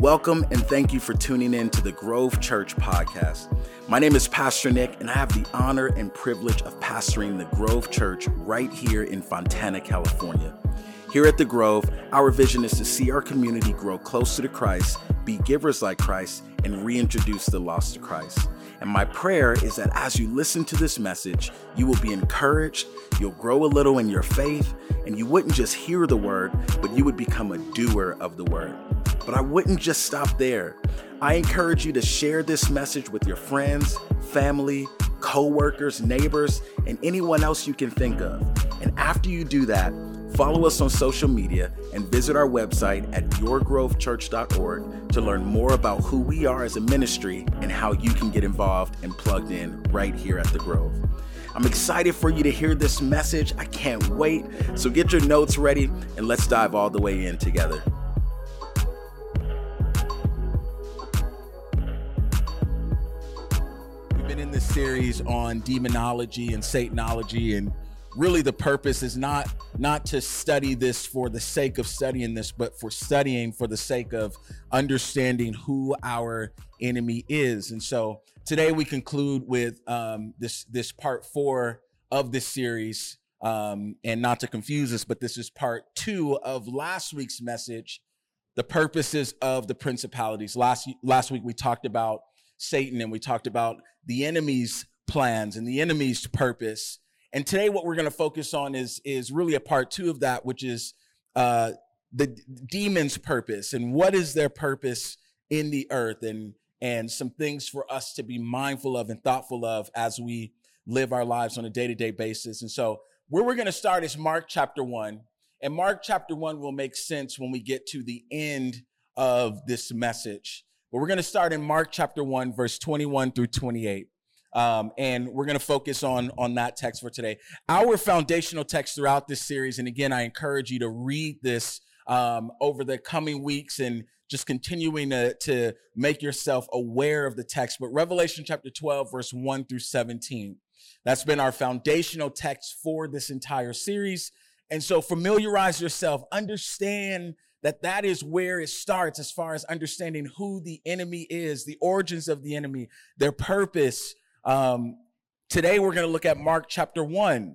Welcome and thank you for tuning in to the Grove Church podcast. My name is Pastor Nick, and I have the honor and privilege of pastoring the Grove Church right here in Fontana, California. Here at the Grove, our vision is to see our community grow closer to Christ, be givers like Christ, and reintroduce the lost to Christ. And my prayer is that as you listen to this message, you will be encouraged, you'll grow a little in your faith, and you wouldn't just hear the word, but you would become a doer of the word. But I wouldn't just stop there. I encourage you to share this message with your friends, family, co-workers, neighbors, and anyone else you can think of. And after you do that, follow us on social media and visit our website at yourgrovechurch.org to learn more about who we are as a ministry and how you can get involved and plugged in right here at the Grove. I'm excited for you to hear this message. I can't wait. So get your notes ready and let's dive all the way in together. We've been in this series on demonology and Satanology, and really the purpose is not to study this for the sake of studying this, but for studying for the sake of understanding who our enemy is. And so today we conclude with this part 4 of this series. And not to confuse us, but this is part 2 of last week's message, the purposes of the principalities. Last week we talked about Satan, and we talked about the enemy's plans and the enemy's purpose. And today what we're going to focus on is really a part 2 of that, which is the demon's purpose and what is their purpose in the earth, and some things for us to be mindful of and thoughtful of as we live our lives on a day-to-day basis. And so where we're going to start is Mark chapter 1. And Mark chapter 1 will make sense when we get to the end of this message. But we're going to start in Mark chapter 1, verse 21 through 28. And we're going to focus on that text for today. Our foundational text throughout this series, and again, I encourage you to read this over the coming weeks and just continuing to make yourself aware of the text. But Revelation chapter 12, verse 1 through 17. That's been our foundational text for this entire series. And so familiarize yourself, understand that is where it starts as far as understanding who the enemy is, the origins of the enemy, their purpose. Today we're going to look at Mark chapter 1.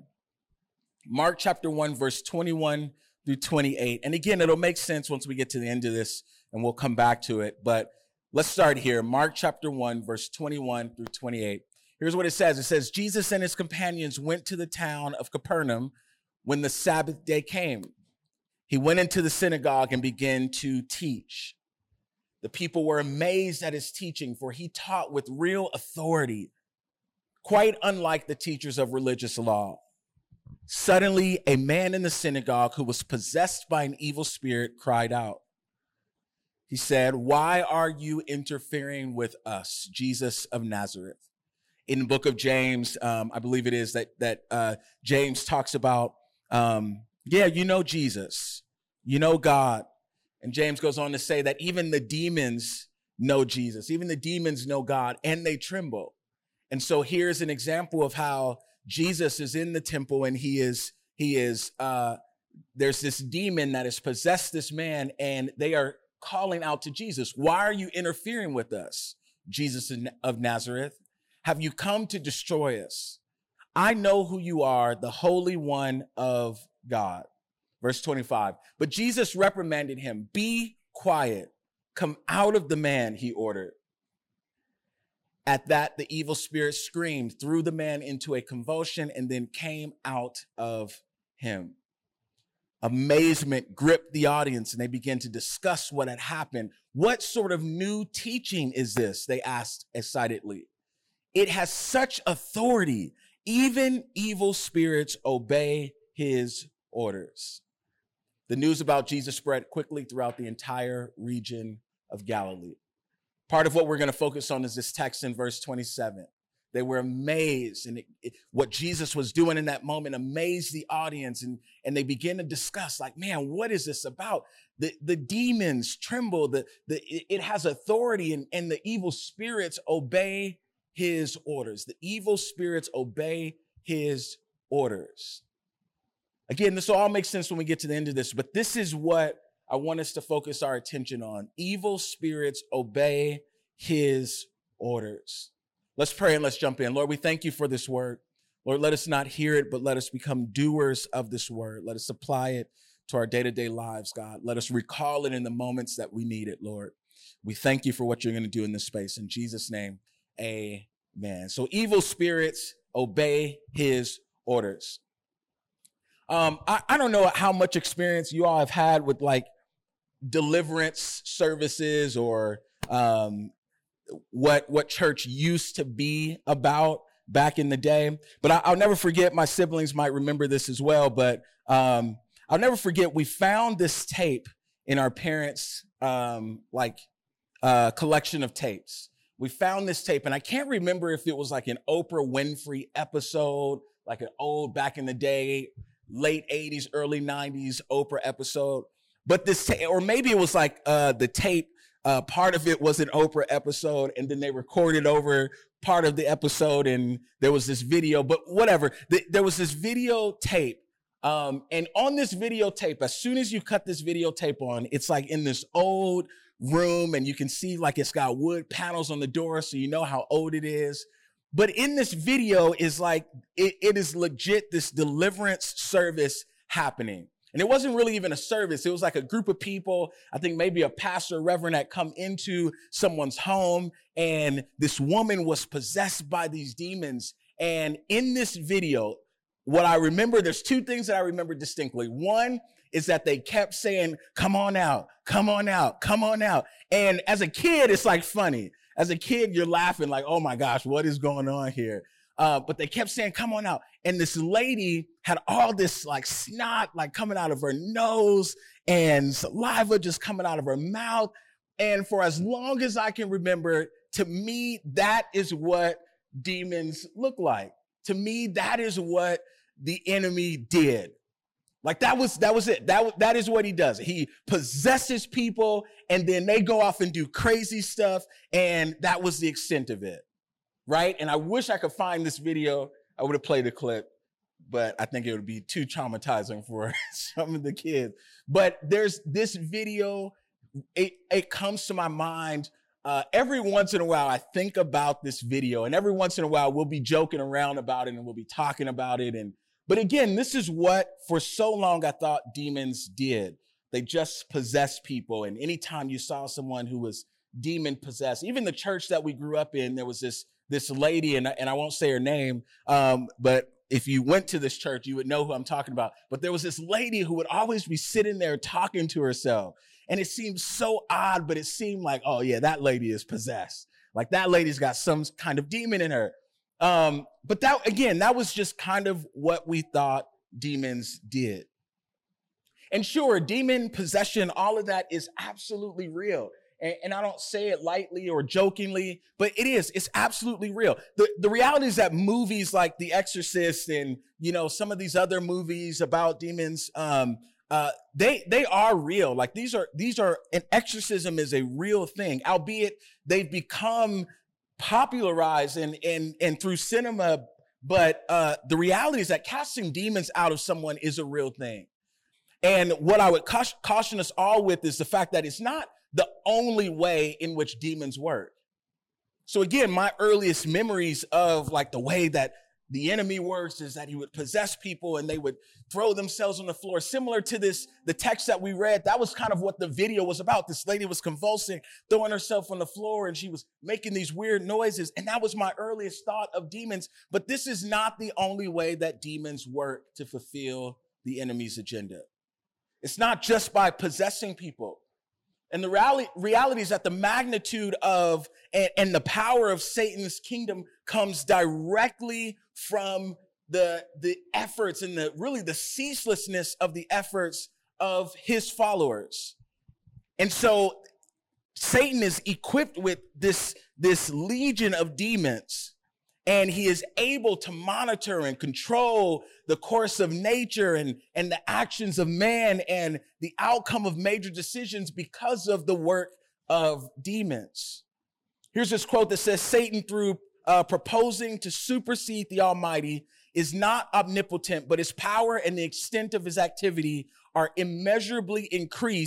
Mark chapter 1, verse 21 through 28. And again, it'll make sense once we get to the end of this, and we'll come back to it. But let's start here. Mark chapter 1, verse 21 through 28. Here's what it says. It says, Jesus and his companions went to the town of Capernaum when the Sabbath day came. He went into the synagogue and began to teach. The people were amazed at his teaching, for he taught with real authority, quite unlike the teachers of religious law. Suddenly, a man in the synagogue who was possessed by an evil spirit cried out. He said, "Why are you interfering with us, Jesus of Nazareth?" In the book of James, I believe it is that James talks about, you know Jesus, you know God. And James goes on to say that even the demons know Jesus, even the demons know God, and they tremble. And so here's an example of how Jesus is in the temple, and there's this demon that has possessed this man, and they are calling out to Jesus. "Why are you interfering with us, Jesus of Nazareth? Have you come to destroy us? I know who you are, the Holy One of God." Verse 25, but Jesus reprimanded him. "Be quiet. Come out of the man," he ordered. At that, the evil spirit screamed, threw the man into a convulsion, and then came out of him. Amazement gripped the audience, and they began to discuss what had happened. "What sort of new teaching is this?" they asked excitedly. "It has such authority. Even evil spirits obey his orders." The news about Jesus spread quickly throughout the entire region of Galilee. Part of what we're going to focus on is this text in verse 27. They were amazed, and what Jesus was doing in that moment amazed the audience, and they began to discuss, like, man, what is this about? The demons tremble, it has authority, and the evil spirits obey his orders. The evil spirits obey his orders. Again, this all makes sense when we get to the end of this, but this is what I want us to focus our attention on. Evil spirits obey his orders. Let's pray and let's jump in. Lord, we thank you for this word. Lord, let us not hear it, but let us become doers of this word. Let us apply it to our day-to-day lives, God. Let us recall it in the moments that we need it, Lord. We thank you for what you're going to do in this space. In Jesus' name, amen. So evil spirits obey his orders. I don't know how much experience you all have had with like deliverance services or what church used to be about back in the day. But I'll never forget, my siblings might remember this as well, but I'll never forget, we found this tape in our parents' collection of tapes. We found this tape, and I can't remember if it was like an Oprah Winfrey episode, like an old back in the day, late 80s, early 90s Oprah episode. But this, or maybe it was like the tape, part of it was an Oprah episode, and then they recorded over part of the episode, and there was this video, but whatever. There was this videotape, and on this videotape, as soon as you cut this videotape on, it's like in this old room, and you can see like it's got wood panels on the door, so you know how old it is. But in this video is like, it is legit this deliverance service happening. And it wasn't really even a service. It was like a group of people, I think maybe a pastor, reverend, had come into someone's home, and this woman was possessed by these demons. And in this video, what I remember, there's two things that I remember distinctly. One is that they kept saying, come on out, come on out, come on out. And as a kid, it's like funny. As a kid, you're laughing like, oh my gosh, what is going on here? But they kept saying, come on out. And this lady had all this like snot, like coming out of her nose and saliva just coming out of her mouth. And for as long as I can remember, to me, that is what demons look like. To me, that is what the enemy did. Like that was it. That is what he does. He possesses people, and then they go off and do crazy stuff. And that was the extent of it. Right? And I wish I could find this video. I would have played a clip, but I think it would be too traumatizing for some of the kids. But there's this video. It comes to my mind every once in a while. I think about this video, and every once in a while we'll be joking around about it and we'll be talking about it. But again, this is what for so long I thought demons did. They just possess people. And anytime you saw someone who was demon possessed, even the church that we grew up in, there was this lady, and I won't say her name, but if you went to this church, you would know who I'm talking about. But there was this lady who would always be sitting there talking to herself. And it seemed so odd, but it seemed like, oh yeah, that lady is possessed. Like that lady's got some kind of demon in her. But that was just kind of what we thought demons did. And sure, demon possession, all of that is absolutely real. And I don't say it lightly or jokingly, but it's absolutely real. The reality is that movies like The Exorcist and, some of these other movies about demons, they are real. Like these are, an exorcism is a real thing, albeit they've become popularized and through cinema. But, the reality is that casting demons out of someone is a real thing. And what I would caution us all with is the fact that it's not the only way in which demons work. So again, my earliest memories of like the way that the enemy works is that he would possess people and they would throw themselves on the floor. Similar to the text that we read, that was kind of what the video was about. This lady was convulsing, throwing herself on the floor, and she was making these weird noises. And that was my earliest thought of demons. But this is not the only way that demons work to fulfill the enemy's agenda. It's not just by possessing people. And the reality is that the magnitude of and the power of Satan's kingdom comes directly from the efforts and the ceaselessness of the efforts of his followers. And so Satan is equipped with this legion of demons, and he is able to monitor and control the course of nature and the actions of man and the outcome of major decisions because of the work of demons. Here's this quote that says, Satan, through proposing to supersede the Almighty, is not omnipotent, but his power and the extent of his activity are immeasurably increased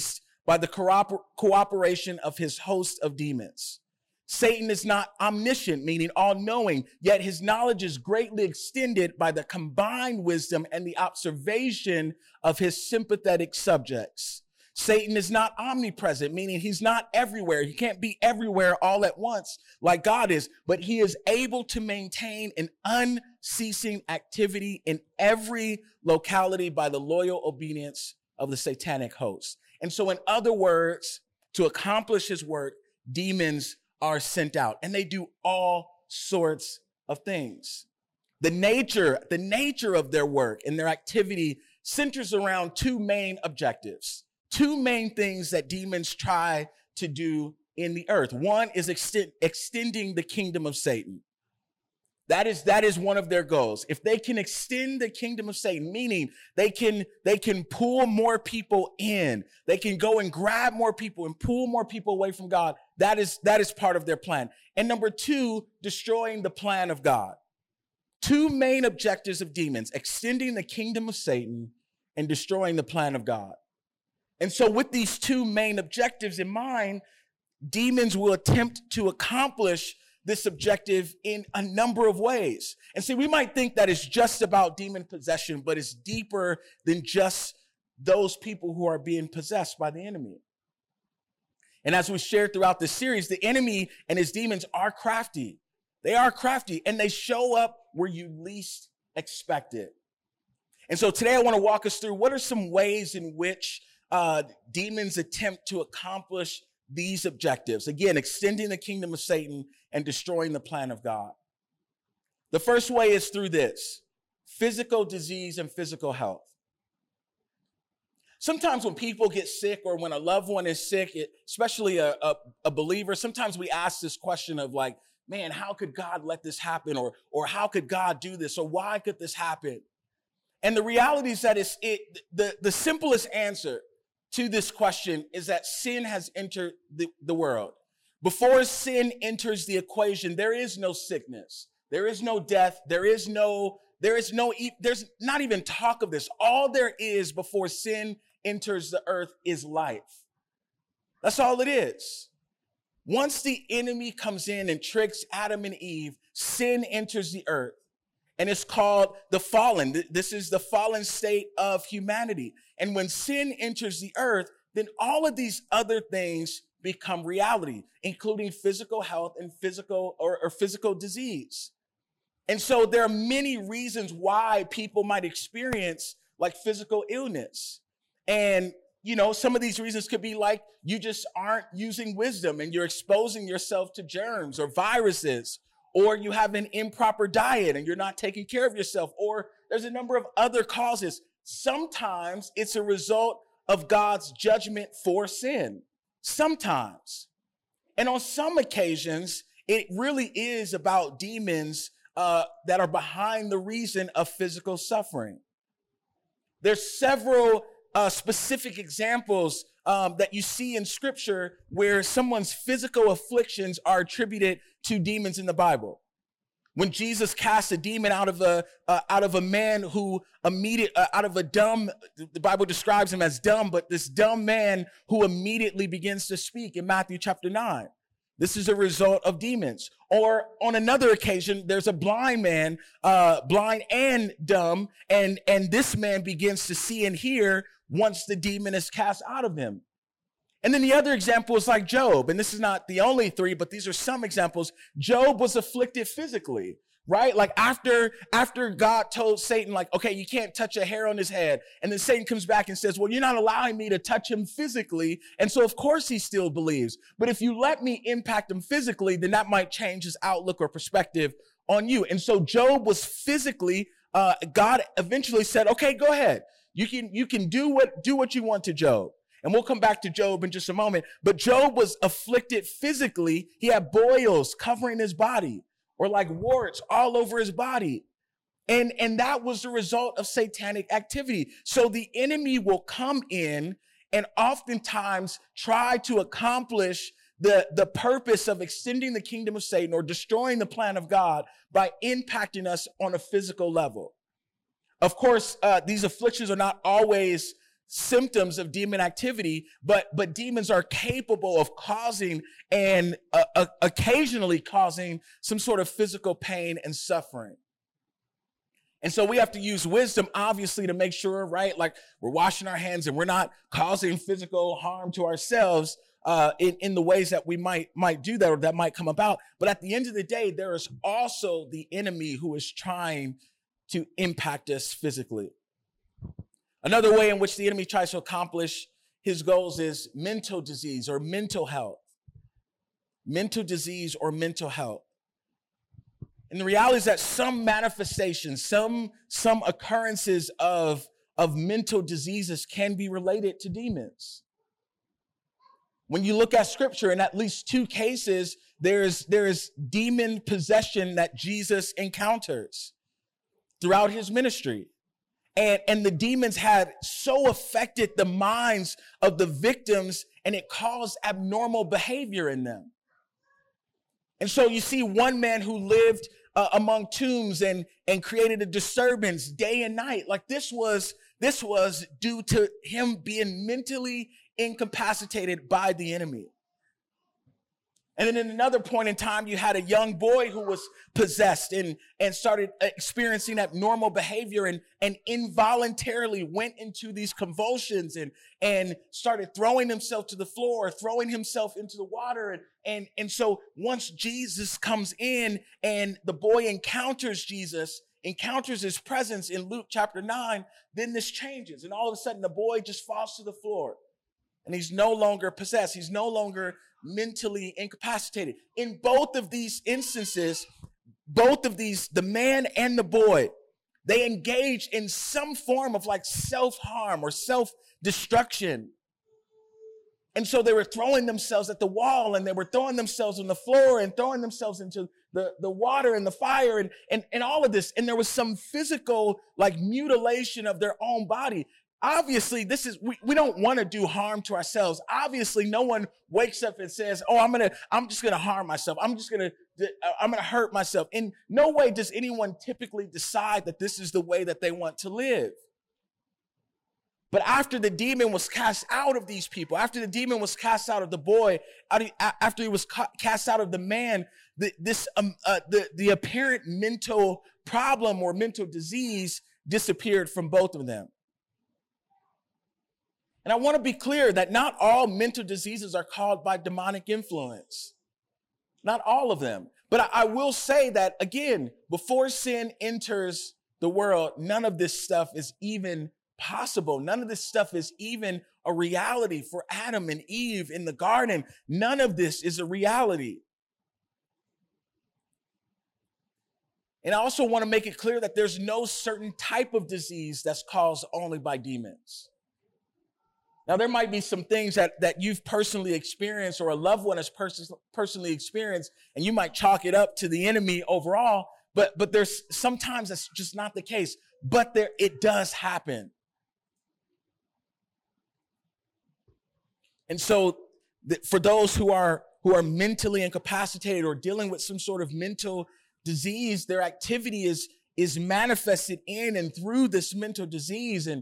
by the cooperation of his host of demons. Satan is not omniscient, meaning all-knowing, yet his knowledge is greatly extended by the combined wisdom and the observation of his sympathetic subjects. Satan is not omnipresent, meaning he's not everywhere. He can't be everywhere all at once like God is, but he is able to maintain an unceasing activity in every locality by the loyal obedience of the satanic host. And so, in other words, to accomplish his work, demons are sent out, and they do all sorts of things. The nature of their work and their activity centers around two main objectives, two main things that demons try to do in the earth. One is extending the kingdom of Satan. That is one of their goals. If they can extend the kingdom of Satan, meaning they can pull more people in, they can go and grab more people and pull more people away from God. That is part of their plan. And number two, destroying the plan of God. Two main objectives of demons: extending the kingdom of Satan and destroying the plan of God. And so with these two main objectives in mind, demons will attempt to accomplish this objective in a number of ways. And see, we might think that it's just about demon possession, but it's deeper than just those people who are being possessed by the enemy. And as we shared throughout this series, the enemy and his demons are crafty. They are crafty, and they show up where you least expect it. And so today I want to walk us through what are some ways in which demons attempt to accomplish these objectives. Again, extending the kingdom of Satan and destroying the plan of God. The first way is through this: physical disease and physical health. Sometimes when people get sick or when a loved one is sick, especially a believer, sometimes we ask this question of like, man, how could God let this happen? Or how could God do this? Or why could this happen? And the reality is that the simplest answer to this question is that sin has entered the world. Before sin enters the equation, there is no sickness. There is no death. There's not even talk of this. All there is before sin enters the earth is life. That's all it is. Once the enemy comes in and tricks Adam and Eve, sin enters the earth. And it's called the fallen. This is the fallen state of humanity. And when sin enters the earth, then all of these other things become reality, including physical health and physical disease. And so there are many reasons why people might experience like physical illness. And, some of these reasons could be like you just aren't using wisdom and you're exposing yourself to germs or viruses, or you have an improper diet and you're not taking care of yourself, or there's a number of other causes. Sometimes it's a result of God's judgment for sin. Sometimes. And on some occasions, it really is about demons that are behind the reason of physical suffering. There's several specific examples that you see in scripture where someone's physical afflictions are attributed to demons in the Bible. When Jesus cast a demon out of a man who out of a dumb, the Bible describes him as dumb, but this dumb man who immediately begins to speak in Matthew chapter 9. This is a result of demons. Or on another occasion, there's a blind man, blind and dumb, and this man begins to see and hear once the demon is cast out of him. And then the other example is like Job, and this is not the only three, but these are some examples. Job was afflicted physically, right? Like after God told Satan, like, okay, you can't touch a hair on his head. And then Satan comes back and says, well, you're not allowing me to touch him physically. And so of course he still believes. But if you let me impact him physically, then that might change his outlook or perspective on you. And so Job was physically, God eventually said, okay, go ahead. You can do what you want to Job. And we'll come back to Job in just a moment. But Job was afflicted physically. He had boils covering his body, or like warts all over his body. And that was the result of satanic activity. So the enemy will come in and oftentimes try to accomplish the purpose of extending the kingdom of Satan or destroying the plan of God by impacting us on a physical level. Of course, these afflictions are not always symptoms of demon activity, but demons are capable of causing and occasionally causing some sort of physical pain and suffering. And so we have to use wisdom, obviously, to make sure, right, like we're washing our hands and we're not causing physical harm to ourselves in the ways that we might do that or that might come about. But at the end of the day, there is also the enemy who is trying to impact us physically. Another way in which the enemy tries to accomplish his goals is mental disease or mental health. Mental disease or mental health. And the reality is that some manifestations, some occurrences of mental diseases can be related to demons. When you look at scripture, in at least 2 cases, there is demon possession that Jesus encounters throughout his ministry. And the demons had so affected the minds of the victims, and it caused abnormal behavior in them. And so you see one man who lived among tombs and created a disturbance day and night. Like this was due to him being mentally incapacitated by the enemy. And then in another point in time, you had a young boy who was possessed and started experiencing abnormal behavior and involuntarily went into these convulsions and started throwing himself to the floor, throwing himself into the water. And so once Jesus comes in and the boy encounters Jesus, encounters his presence in Luke chapter 9, then this changes. And all of a sudden the boy just falls to the floor and he's no longer possessed. He's no longer mentally incapacitated. In both of these instances, the man and the boy, they engaged in some form of like self-harm or self-destruction. And so they were throwing themselves at the wall and they were throwing themselves on the floor and throwing themselves into the water and the fire and all of this. And there was some physical like mutilation of their own body. Obviously, we don't want to do harm to ourselves. Obviously, no one wakes up and says, "Oh, I'm just going to harm myself. I'm going to hurt myself." In no way does anyone typically decide that this is the way that they want to live. But after the demon was cast out of these people, after the demon was cast out of the boy, after he was cast out of the man, the apparent mental problem or mental disease disappeared from both of them. And I want to be clear that not all mental diseases are caused by demonic influence. Not all of them. But I will say that, again, before sin enters the world, none of this stuff is even possible. None of this stuff is even a reality for Adam and Eve in the garden. None of this is a reality. And I also want to make it clear that there's no certain type of disease that's caused only by demons. Now, there might be some things that you've personally experienced or a loved one has personally experienced, and you might chalk it up to the enemy overall, but there's sometimes that's just not the case. But it does happen. And so for those who are mentally incapacitated or dealing with some sort of mental disease, their activity is manifested in and through this mental disease. And,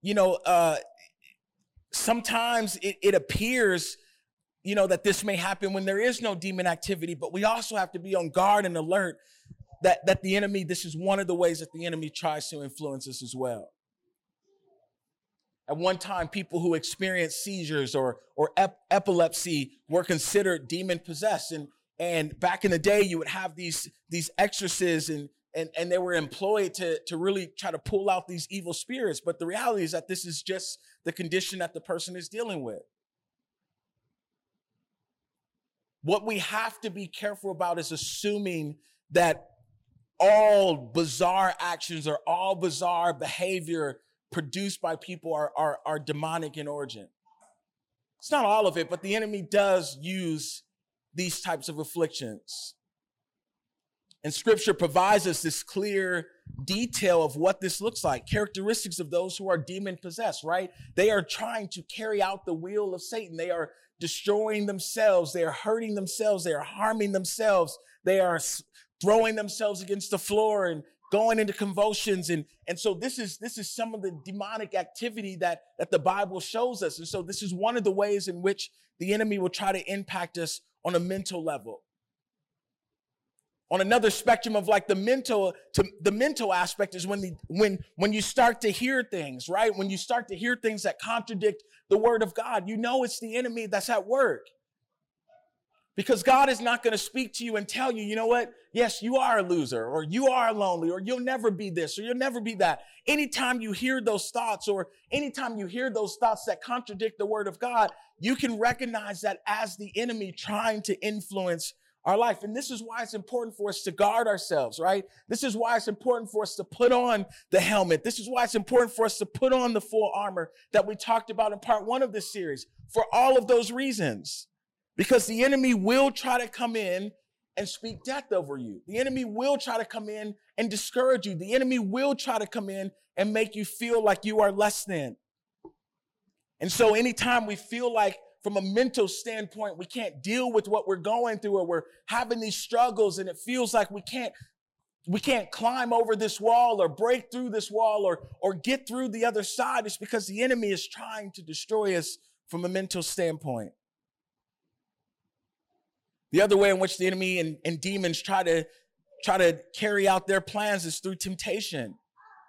sometimes it appears, that this may happen when there is no demon activity, but we also have to be on guard and alert that the enemy, this is one of the ways that the enemy tries to influence us as well. At one time, people who experienced seizures or epilepsy were considered demon possessed. And back in the day, you would have these exorcists and they were employed to really try to pull out these evil spirits. But the reality is that this is just the condition that the person is dealing with. What we have to be careful about is assuming that all bizarre actions or all bizarre behavior produced by people are demonic in origin. It's not all of it, but the enemy does use these types of afflictions. And scripture provides us this clear detail of what this looks like, characteristics of those who are demon possessed, right? They are trying to carry out the will of Satan. They are destroying themselves. They are hurting themselves. They are harming themselves. They are throwing themselves against the floor going into convulsions. And so this is some of the demonic activity that the Bible shows us. And so this is one of the ways in which the enemy will try to impact us on a mental level. On another spectrum of like the mental aspect is when you start to hear things, right? When you start to hear things that contradict the word of God, you know it's the enemy that's at work. Because God is not going to speak to you and tell you, you know what? Yes, you are a loser, or you are lonely, or you'll never be this, or you'll never be that. Anytime you hear those thoughts, or anytime you hear those thoughts that contradict the word of God, you can recognize that as the enemy trying to influence our life. And this is why it's important for us to guard ourselves, right? This is why it's important for us to put on the helmet. This is why it's important for us to put on the full armor that we talked about in part 1 of this series, for all of those reasons. Because the enemy will try to come in and speak death over you. The enemy will try to come in and discourage you. The enemy will try to come in and make you feel like you are less than. And so anytime we feel like from a mental standpoint, we can't deal with what we're going through, or we're having these struggles and it feels like we can't climb over this wall or break through this wall or get through the other side, it's because the enemy is trying to destroy us from a mental standpoint. The other way in which the enemy and demons try to carry out their plans is through temptation.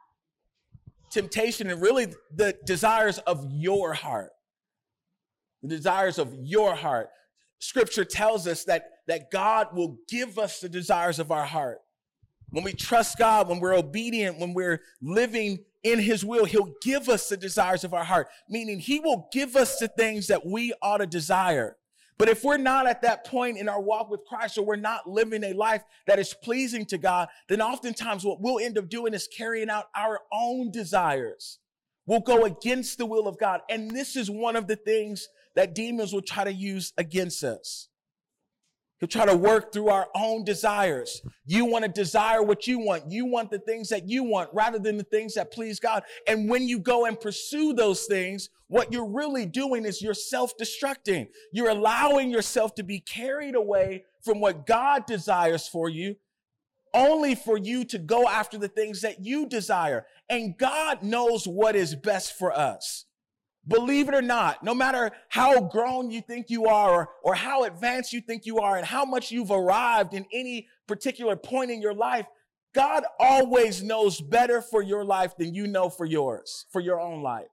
Temptation and really the desires of your heart. The desires of your heart. Scripture tells us that God will give us the desires of our heart. When we trust God, when we're obedient, when we're living in his will, he'll give us the desires of our heart, meaning he will give us the things that we ought to desire. But if we're not at that point in our walk with Christ, or we're not living a life that is pleasing to God, then oftentimes what we'll end up doing is carrying out our own desires. We'll go against the will of God. And this is one of the things that demons will try to use against us. He'll try to work through our own desires. You want to desire what you want. You want the things that you want rather than the things that please God. And when you go and pursue those things, what you're really doing is you're self-destructing. You're allowing yourself to be carried away from what God desires for you, only for you to go after the things that you desire. And God knows what is best for us. Believe it or not, no matter how grown you think you are, or how advanced you think you are, and how much you've arrived in any particular point in your life, God always knows better for your life than you know for yours, for your own life.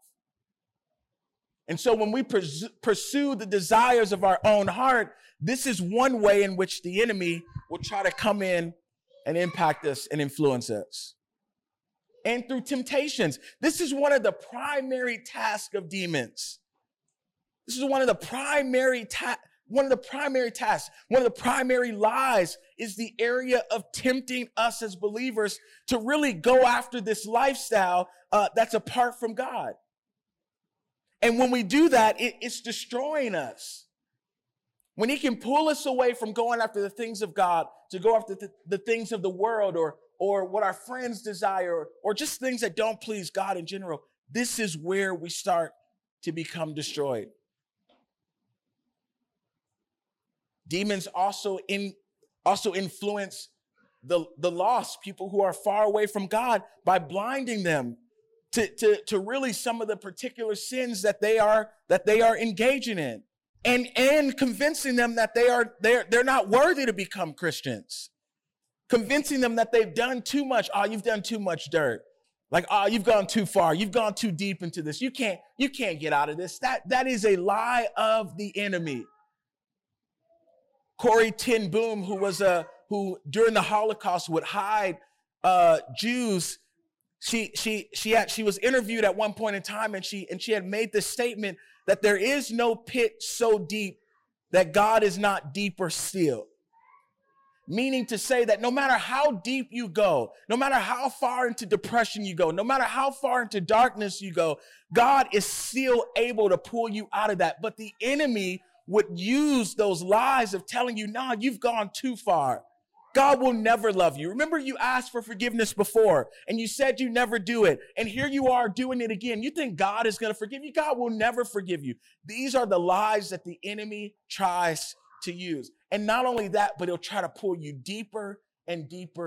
And so when we pursue the desires of our own heart, this is one way in which the enemy will try to come in and impact us and influence us. And through temptations. This is one of the primary tasks of demons. This is one of the primary tasks. One of the primary lies is the area of tempting us as believers to really go after this lifestyle that's apart from God. And when we do that, it's destroying us. When he can pull us away from going after the things of God to go after the things of the world, or what our friends desire, or just things that don't please God in general, this is where we start to become destroyed. Demons also influence the lost, people who are far away from God, by blinding them to really some of the particular sins that they are engaging in, and convincing them that they're not worthy to become Christians. Convincing them that they've done too much. Oh, you've done too much dirt. Like, oh, you've gone too far. You've gone too deep into this. You can't get out of this. That is a lie of the enemy. Corrie ten Boom, who during the Holocaust would hide Jews, she was interviewed at one point in time, and she had made this statement that there is no pit so deep that God is not deeper still. Meaning to say that no matter how deep you go, no matter how far into depression you go, no matter how far into darkness you go, God is still able to pull you out of that. But the enemy would use those lies of telling you, nah, you've gone too far. God will never love you. Remember, you asked for forgiveness before and you said you never do it. And here you are doing it again. You think God is going to forgive you? God will never forgive you. These are the lies that the enemy tries to use. And not only that, but he'll try to pull you deeper and deeper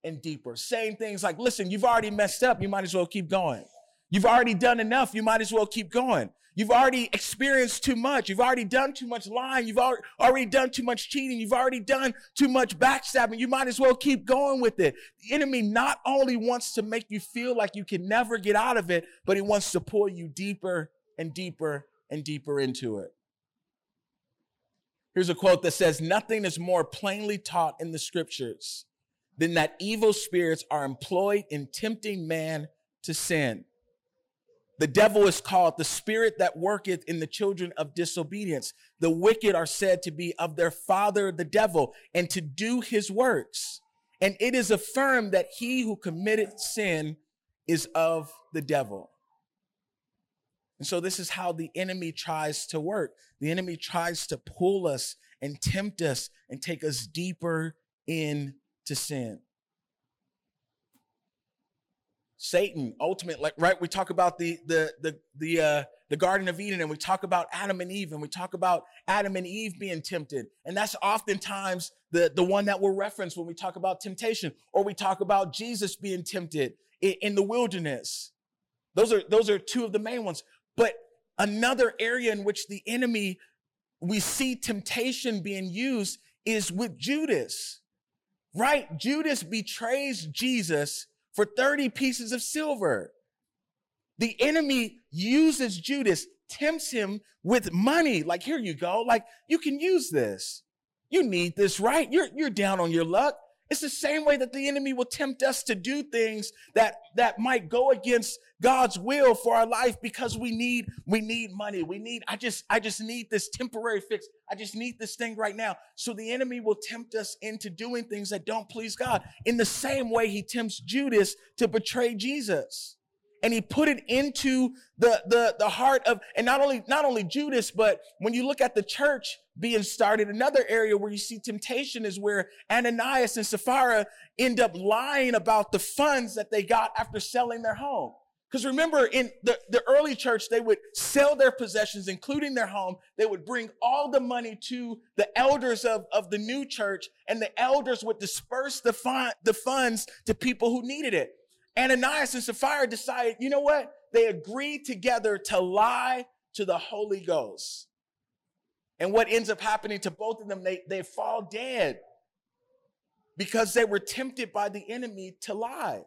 and deeper, saying things like, listen, you've already messed up. You might as well keep going. You've already done enough. You might as well keep going. You've already experienced too much. You've already done too much lying. You've already done too much cheating. You've already done too much backstabbing. You might as well keep going with it. The enemy not only wants to make you feel like you can never get out of it, but he wants to pull you deeper and deeper and deeper into it. Here's a quote that says, nothing is more plainly taught in the scriptures than that evil spirits are employed in tempting man to sin. The devil is called the spirit that worketh in the children of disobedience. The wicked are said to be of their father, the devil, and to do his works. And it is affirmed that he who committed sin is of the devil. And so this is how the enemy tries to work. The enemy tries to pull us and tempt us and take us deeper into sin. Satan, ultimately, right? We talk about the Garden of Eden, and we talk about Adam and Eve, and we talk about Adam and Eve being tempted. And that's oftentimes the one that we'll reference when we talk about temptation, or we talk about Jesus being tempted in the wilderness. Those are two of the main ones. But another area in which the enemy, we see temptation being used is with Judas, right? Judas betrays Jesus for 30 pieces of silver. The enemy uses Judas, tempts him with money. Like, here you go. Like, you can use this. You need this, right? You're down on your luck. It's the same way that the enemy will tempt us to do things that might go against God's will for our life because we need money. I just need this temporary fix. I just need this thing right now. So the enemy will tempt us into doing things that don't please God. In the same way he tempts Judas to betray Jesus. And he put it into the heart of, and not only Judas, but when you look at the church being started, another area where you see temptation is where Ananias and Sapphira end up lying about the funds that they got after selling their home. Because remember, in the early church, they would sell their possessions, including their home. They would bring all the money to the elders of the new church, and the elders would disperse the funds to people who needed it. Ananias and Sapphira decided, you know what? They agreed together to lie to the Holy Ghost. And what ends up happening to both of them, they fall dead because they were tempted by the enemy to lie.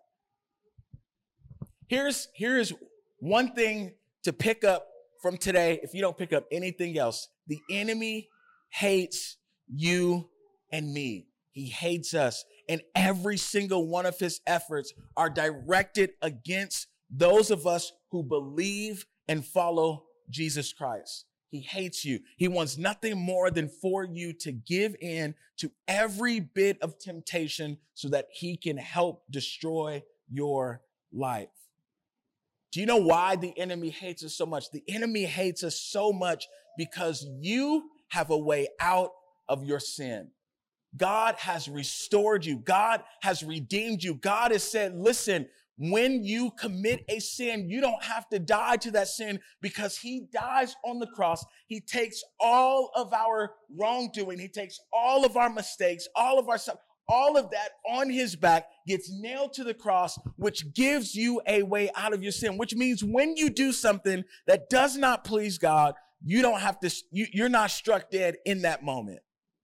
Here's one thing to pick up from today, if you don't pick up anything else. The enemy hates you and me. He hates us. And every single one of his efforts are directed against those of us who believe and follow Jesus Christ. He hates you. He wants nothing more than for you to give in to every bit of temptation so that he can help destroy your life. Do you know why the enemy hates us so much? The enemy hates us so much because you have a way out of your sin. God has restored you. God has redeemed you. God has said, listen, when you commit a sin, you don't have to die to that sin because he dies on the cross. He takes all of our wrongdoing. He takes all of our mistakes, all of that on his back, gets nailed to the cross, which gives you a way out of your sin, which means when you do something that does not please God, you don't have to, you're not struck dead in that moment.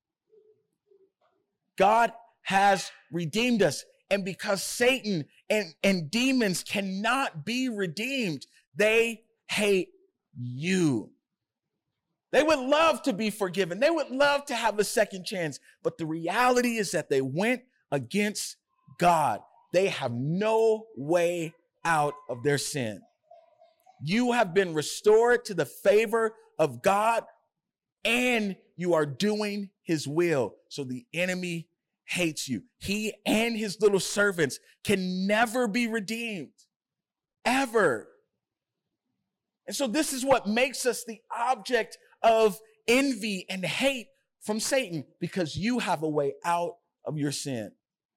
God has redeemed us. And because Satan and demons cannot be redeemed, they hate you. They would love to be forgiven. They would love to have a second chance. But the reality is that they went against God. They have no way out of their sin. You have been restored to the favor of God, and you are doing his will. So the enemy hates you. He and his little servants can never be redeemed, ever. And so this is what makes us the object of envy and hate from Satan, because you have a way out of your sin.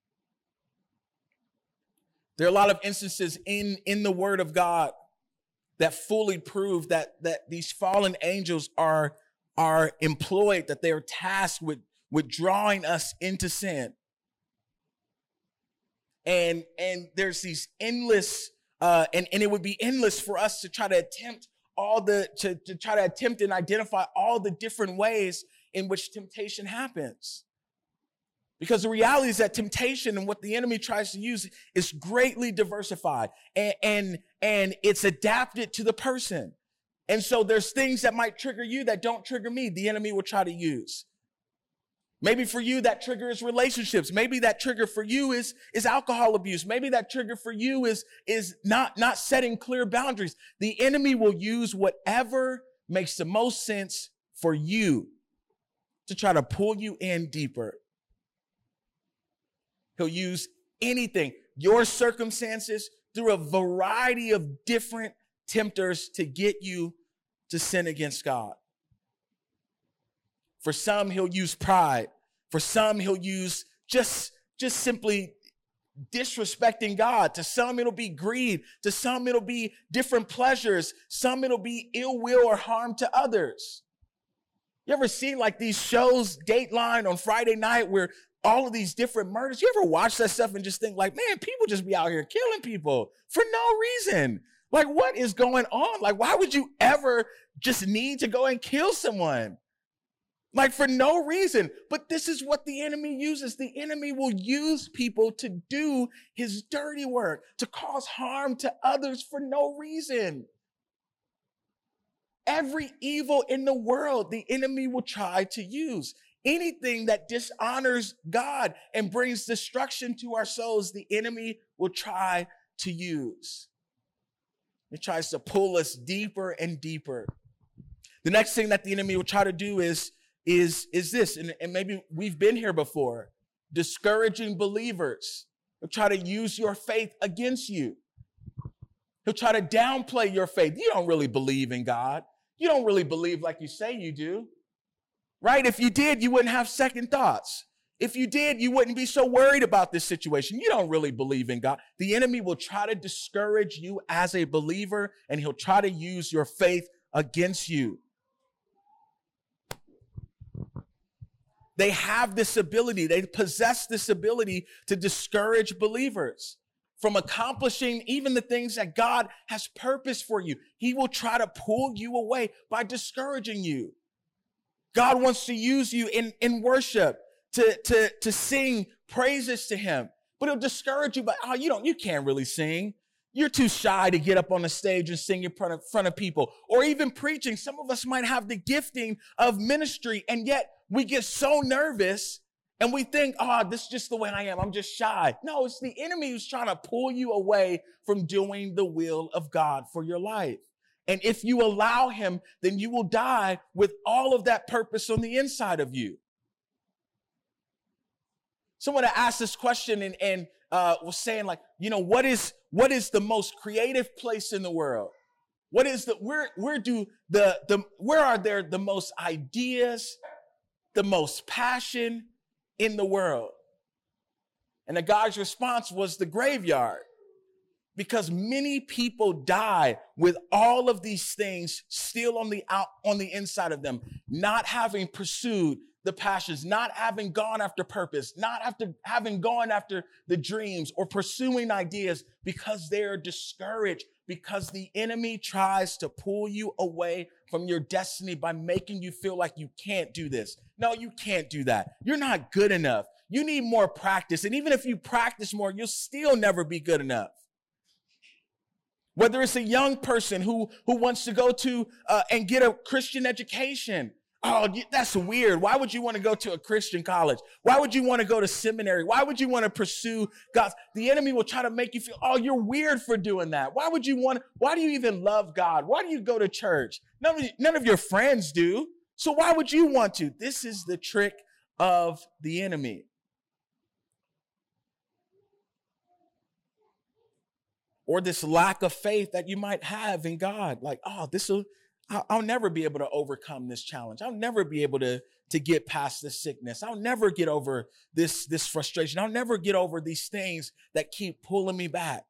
There are a lot of instances in the Word of God that fully prove that these fallen angels are employed, that they are tasked with drawing us into sin. And there's these endless, and it would be endless for us to try to attempt to try to attempt and identify all the different ways in which temptation happens. Because the reality is that temptation and what the enemy tries to use is greatly diversified, and it's adapted to the person. And so there's things that might trigger you that don't trigger me, the enemy will try to use. Maybe for you, that trigger is relationships. Maybe that trigger for you is alcohol abuse. Maybe that trigger for you is not setting clear boundaries. The enemy will use whatever makes the most sense for you to try to pull you in deeper. He'll use anything, your circumstances, through a variety of different tempters to get you to sin against God. For some, he'll use pride. For some, he'll use just simply disrespecting God. To some, it'll be greed. To some, it'll be different pleasures. Some, it'll be ill will or harm to others. You ever see like these shows, Dateline on Friday night, where all of these different murders? You ever watch that stuff and just think like, man, people just be out here killing people for no reason. Like, what is going on? Like, why would you ever just need to go and kill someone? Like, for no reason. But this is what the enemy uses. The enemy will use people to do his dirty work, to cause harm to others for no reason. Every evil in the world, the enemy will try to use. Anything that dishonors God and brings destruction to our souls, the enemy will try to use. It tries to pull us deeper and deeper. The next thing that the enemy will try to do is this, and maybe we've been here before, discouraging believers. He'll try to use your faith against you. He'll try to downplay your faith. You don't really believe in God. You don't really believe like you say you do, right? If you did, you wouldn't have second thoughts. If you did, you wouldn't be so worried about this situation. You don't really believe in God. The enemy will try to discourage you as a believer, and he'll try to use your faith against you. They have this ability. They possess this ability to discourage believers from accomplishing even the things that God has purposed for you. He will try to pull you away by discouraging you. God wants to use you in worship to sing praises to him, but he'll discourage you by, you can't really sing. You're too shy to get up on the stage and sing in front of people, or even preaching. Some of us might have the gifting of ministry, and yet we get so nervous and we think, this is just the way I am. I'm just shy. No, it's the enemy who's trying to pull you away from doing the will of God for your life. And if you allow him, then you will die with all of that purpose on the inside of you. Someone asked this question and was saying like, what is the most creative place in the world? What is where are there the most ideas, the most passion in the world? And the guy's response was the graveyard, because many people die with all of these things still on the inside of them, not having pursued the passions, not having gone after purpose, not having gone after the dreams or pursuing ideas, because they're discouraged, because the enemy tries to pull you away from your destiny by making you feel like you can't do this. No, you can't do that. You're not good enough. You need more practice. And even if you practice more, you'll still never be good enough. Whether it's a young person who wants to go to and get a Christian education. Oh, that's weird. Why would you want to go to a Christian college? Why would you want to go to seminary? Why would you want to pursue God? The enemy will try to make you feel, you're weird for doing that. Why do you even love God? Why do you go to church? None of your friends do. So why would you want to? This is the trick of the enemy. Or this lack of faith that you might have in God. Like, I'll never be able to overcome this challenge. I'll never be able to get past this sickness. I'll never get over this frustration. I'll never get over these things that keep pulling me back.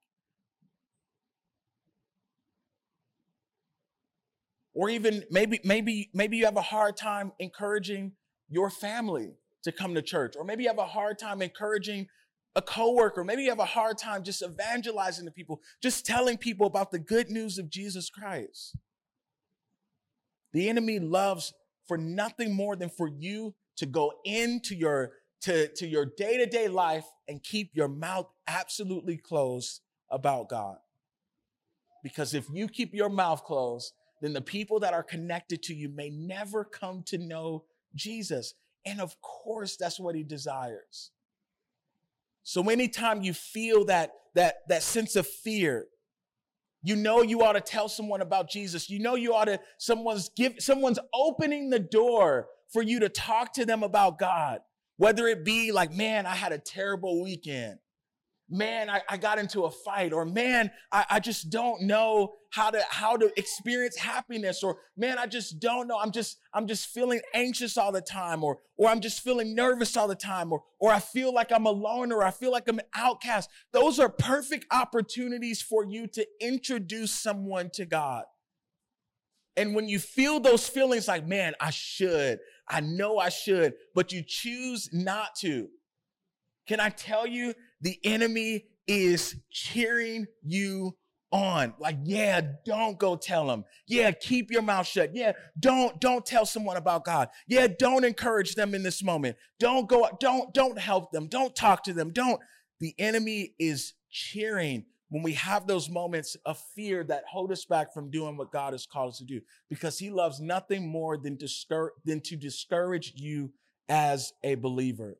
Or even maybe you have a hard time encouraging your family to come to church. Or maybe you have a hard time encouraging a coworker. Maybe you have a hard time just evangelizing to people, just telling people about the good news of Jesus Christ. The enemy loves for nothing more than for you to go into your day-to-day life and keep your mouth absolutely closed about God. Because if you keep your mouth closed, then the people that are connected to you may never come to know Jesus. And of course, that's what he desires. So anytime you feel that sense of fear, you know you ought to tell someone about Jesus. You know you ought to, someone's opening the door for you to talk to them about God. Whether it be like, man, I had a terrible weekend. Man, I got into a fight. Or man, I just don't know how to experience happiness. Or man, I just don't know. I'm just feeling anxious all the time. Or I'm just feeling nervous all the time. Or I feel like I'm alone, or I feel like I'm an outcast. Those are perfect opportunities for you to introduce someone to God. And when you feel those feelings like, man, I know I should, but you choose not to. Can I tell you, the enemy is cheering you on. Like, yeah, don't go tell them. Yeah, keep your mouth shut. Yeah, don't tell someone about God. Yeah, don't encourage them in this moment. Don't help them. Don't talk to them. The enemy is cheering when we have those moments of fear that hold us back from doing what God has called us to do, because he loves nothing more than to discourage you as a believer.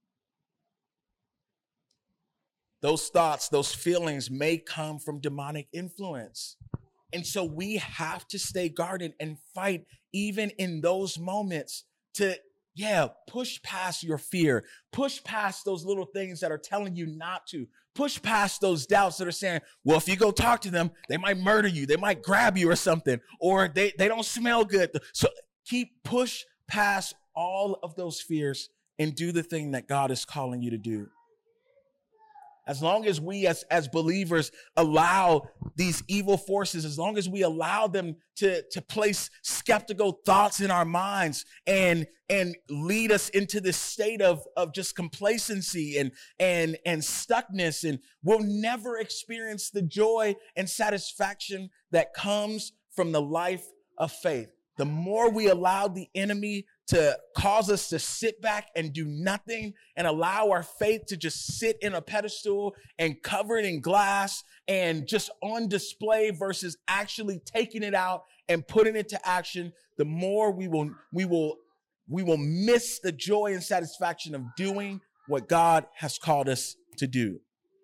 Those thoughts, those feelings may come from demonic influence. And so we have to stay guarded and fight even in those moments to, push past your fear, push past those little things that are telling you not to, push past those doubts that are saying, well, if you go talk to them, they might murder you, they might grab you or something, or they don't smell good. So push past all of those fears and do the thing that God is calling you to do. As long as we as believers allow these evil forces, as long as we allow them to place skeptical thoughts in our minds and lead us into this state of just complacency and stuckness, and we'll never experience the joy and satisfaction that comes from the life of faith. The more we allow the enemy to cause us to sit back and do nothing and allow our faith to just sit in a pedestal and covered in glass and just on display versus actually taking it out and putting it to action, the more we will miss the joy and satisfaction of doing what God has called us to do.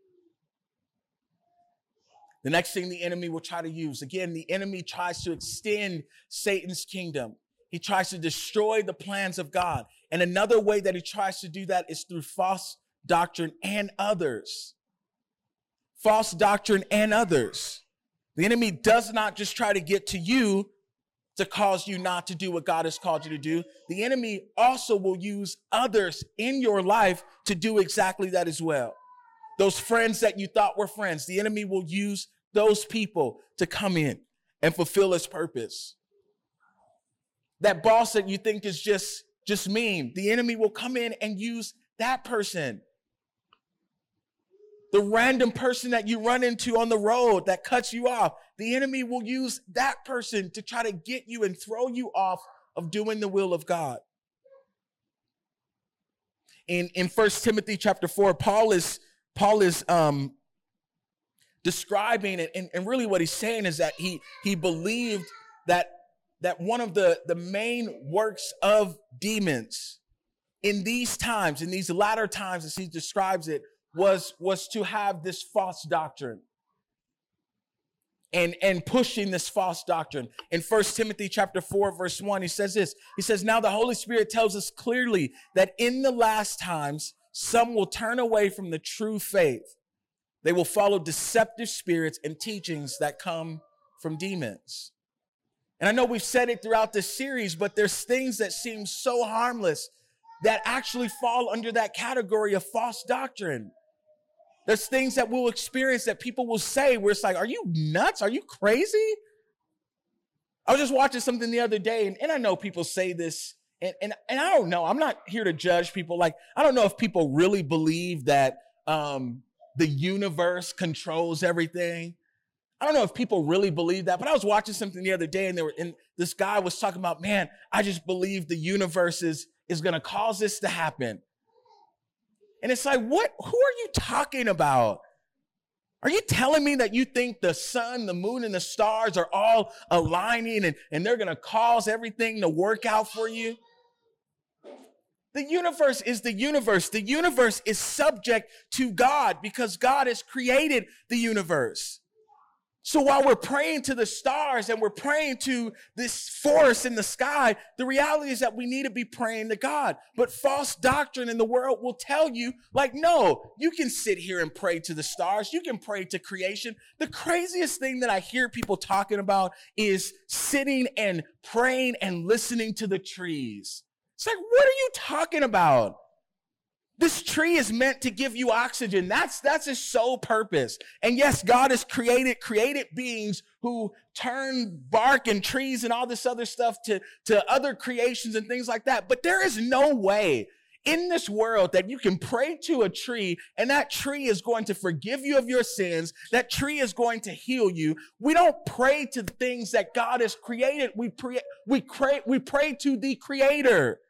The next thing the enemy will try to use, again, the enemy tries to extend Satan's kingdom. He tries to destroy the plans of God. And another way that he tries to do that is through false doctrine and others. False doctrine and others. The enemy does not just try to get to you to cause you not to do what God has called you to do. The enemy also will use others in your life to do exactly that as well. Those friends that you thought were friends, the enemy will use those people to come in and fulfill his purpose. That boss that you think is just mean, the enemy will come in and use that person. The random person that you run into on the road that cuts you off, the enemy will use that person to try to get you and throw you off of doing the will of God. In 1 Timothy chapter 4, Paul is describing it, and really what he's saying is that he believed that one of the main works of demons in these times, in these latter times, as he describes it, was to have this false doctrine and pushing this false doctrine. In 1 Timothy chapter 4, verse 1, he says this. He says, now the Holy Spirit tells us clearly that in the last times, some will turn away from the true faith. They will follow deceptive spirits and teachings that come from demons. And I know we've said it throughout this series, but there's things that seem so harmless that actually fall under that category of false doctrine. There's things that we'll experience that people will say where it's like, are you nuts? Are you crazy? I was just watching something the other day, and I know people say this, and I don't know. I'm not here to judge people. Like, I don't know if people really believe that the universe controls everything. I don't know if people really believe that, but I was watching something the other day and this guy was talking about, man, I just believe the universe is going to cause this to happen. And it's like, who are you talking about? Are you telling me that you think the sun, the moon, and the stars are all aligning and they're going to cause everything to work out for you? The universe is the universe. The universe is subject to God because God has created the universe. So while we're praying to the stars and we're praying to this force in the sky, the reality is that we need to be praying to God. But false doctrine in the world will tell you, like, no, you can sit here and pray to the stars. You can pray to creation. The craziest thing that I hear people talking about is sitting and praying and listening to the trees. It's like, what are you talking about? This tree is meant to give you oxygen. That's its sole purpose. And yes, God has created beings who turn bark and trees and all this other stuff to other creations and things like that. But there is no way in this world that you can pray to a tree and that tree is going to forgive you of your sins. That tree is going to heal you. We don't pray to the things that God has created. We pray to the Creator.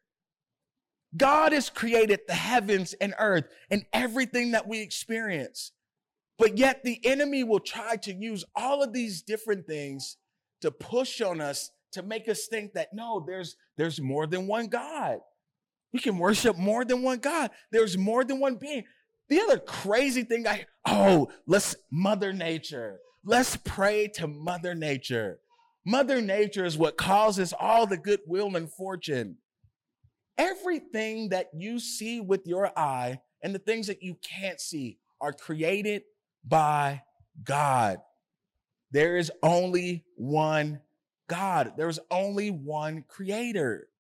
God has created the heavens and earth and everything that we experience. But yet the enemy will try to use all of these different things to push on us to make us think that, no, there's more than one God. We can worship more than one God. There's more than one being. The other crazy thing let's Mother Nature. Let's pray to Mother Nature. Mother Nature is what causes all the goodwill and fortune. Everything that you see with your eye and the things that you can't see are created by God. There is only one God. There's only one Creator.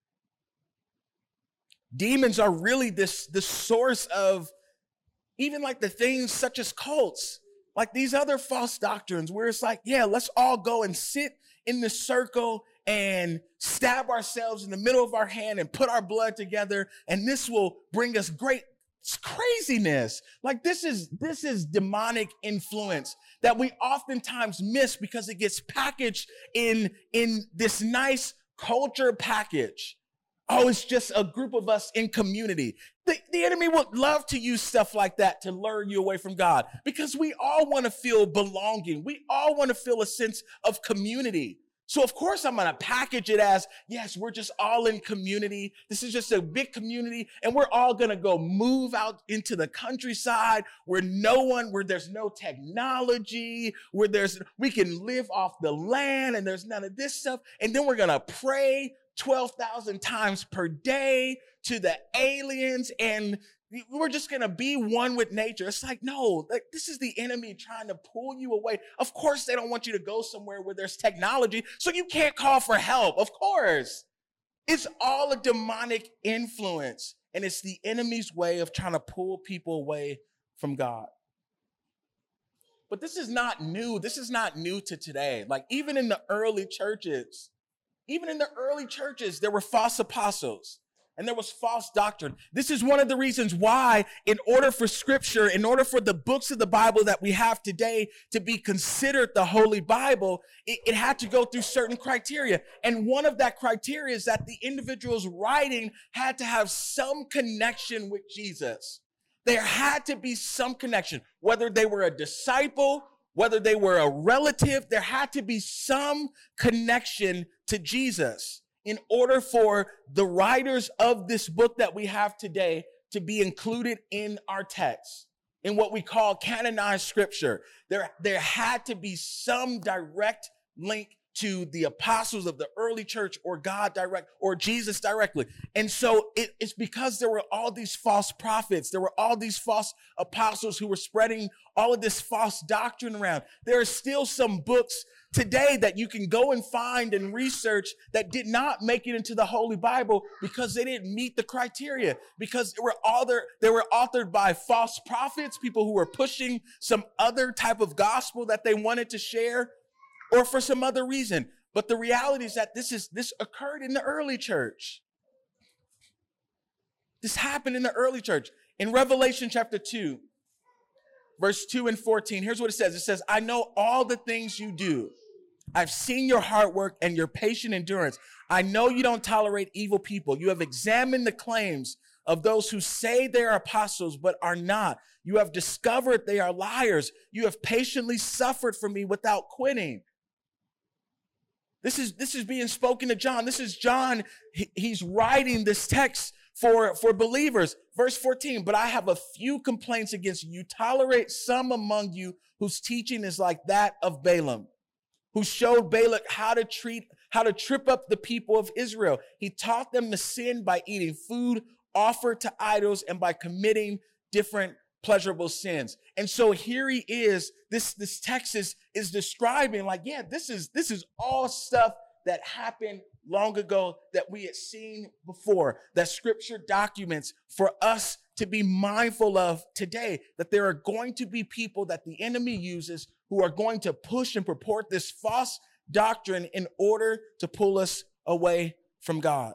Demons are really the source of even like the things such as cults, like these other false doctrines where it's like, yeah, let's all go and sit in the circle and stab ourselves in the middle of our hand and put our blood together, and this will bring us great craziness. Like this is demonic influence that we oftentimes miss because it gets packaged in this nice culture package. Oh, it's just a group of us in community. The enemy would love to use stuff like that to lure you away from God because we all want to feel belonging. We all want to feel a sense of community. So of course I'm going to package it as, yes, we're just all in community. This is just a big community and we're all going to go move out into the countryside where there's no technology, we can live off the land and there's none of this stuff. And then we're going to pray 12,000 times per day to the aliens and we're just going to be one with nature. It's like, no, this is the enemy trying to pull you away. Of course, they don't want you to go somewhere where there's technology, so you can't call for help. Of course. It's all a demonic influence, and it's the enemy's way of trying to pull people away from God. But this is not new. This is not new to today. Like even in the early churches, there were false apostles. And there was false doctrine. This is one of the reasons why, in order for the books of the Bible that we have today to be considered the Holy Bible, it had to go through certain criteria. And one of that criteria is that the individual's writing had to have some connection with Jesus. There had to be some connection, whether they were a disciple, whether they were a relative, there had to be some connection to Jesus in order for the writers of this book that we have today to be included in our text, in what we call canonized scripture. There had to be some direct link to the apostles of the early church or God direct or Jesus directly. And so it's because there were all these false prophets. There were all these false apostles who were spreading all of this false doctrine around. There are still some books today that you can go and find and research that did not make it into the Holy Bible because they didn't meet the criteria, because they were authored by false prophets, people who were pushing some other type of gospel that they wanted to share, or for some other reason. But the reality is that this occurred in the early church. This happened in the early church. In Revelation chapter 2, verse 2 and 14. Here's what it says. It says, I know all the things you do. I've seen your hard work and your patient endurance. I know you don't tolerate evil people. You have examined the claims of those who say they are apostles but are not. You have discovered they are liars. You have patiently suffered for me without quitting. This is being spoken to John. This is John. He's writing this text for believers. Verse 14, but I have a few complaints against you. You tolerate some among you whose teaching is like that of Balaam, who showed Balak how to trip up the people of Israel. He taught them to sin by eating food offered to idols and by committing different pleasurable sins. And so here he is. This text is describing like, yeah, this is all stuff that happened long ago that we had seen before, that scripture documents for us to be mindful of today, that there are going to be people that the enemy uses who are going to push and purport this false doctrine in order to pull us away from God.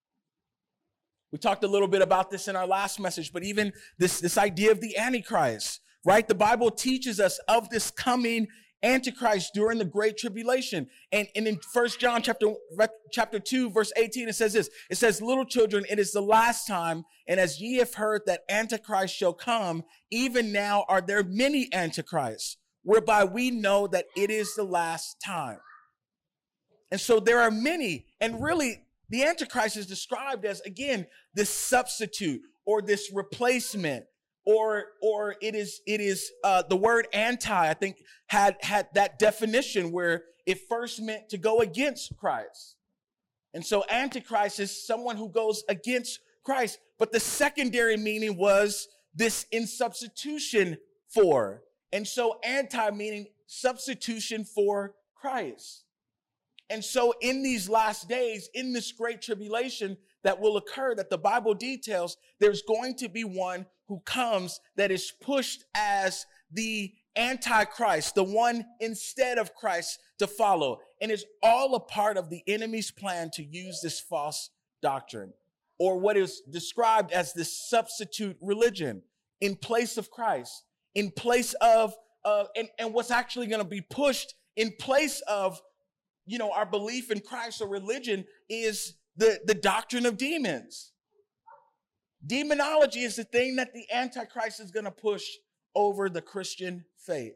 We talked a little bit about this in our last message, but even this idea of the Antichrist, right? The Bible teaches us of this coming Antichrist during the Great Tribulation. And in 1 John chapter 2, verse 18, it says this. It says, little children, it is the last time, and as ye have heard that Antichrist shall come, even now are there many Antichrists, whereby we know that it is the last time. And so there are many, and really the Antichrist is described as, again, this substitute or this replacement, or it is the word anti, I think, had that definition where it first meant to go against Christ. And so Antichrist is someone who goes against Christ. But the secondary meaning was this in substitution for. And so anti meaning substitution for Christ. And so in these last days, in this great tribulation that will occur, that the Bible details, there's going to be one who comes that is pushed as the Antichrist, the one instead of Christ to follow. And it's all a part of the enemy's plan to use this false doctrine, or what is described as this substitute religion in place of Christ, in place of, and what's actually going to be pushed in place of, our belief in Christ or religion is the doctrine of demons. Demonology is the thing that the Antichrist is going to push over the Christian faith.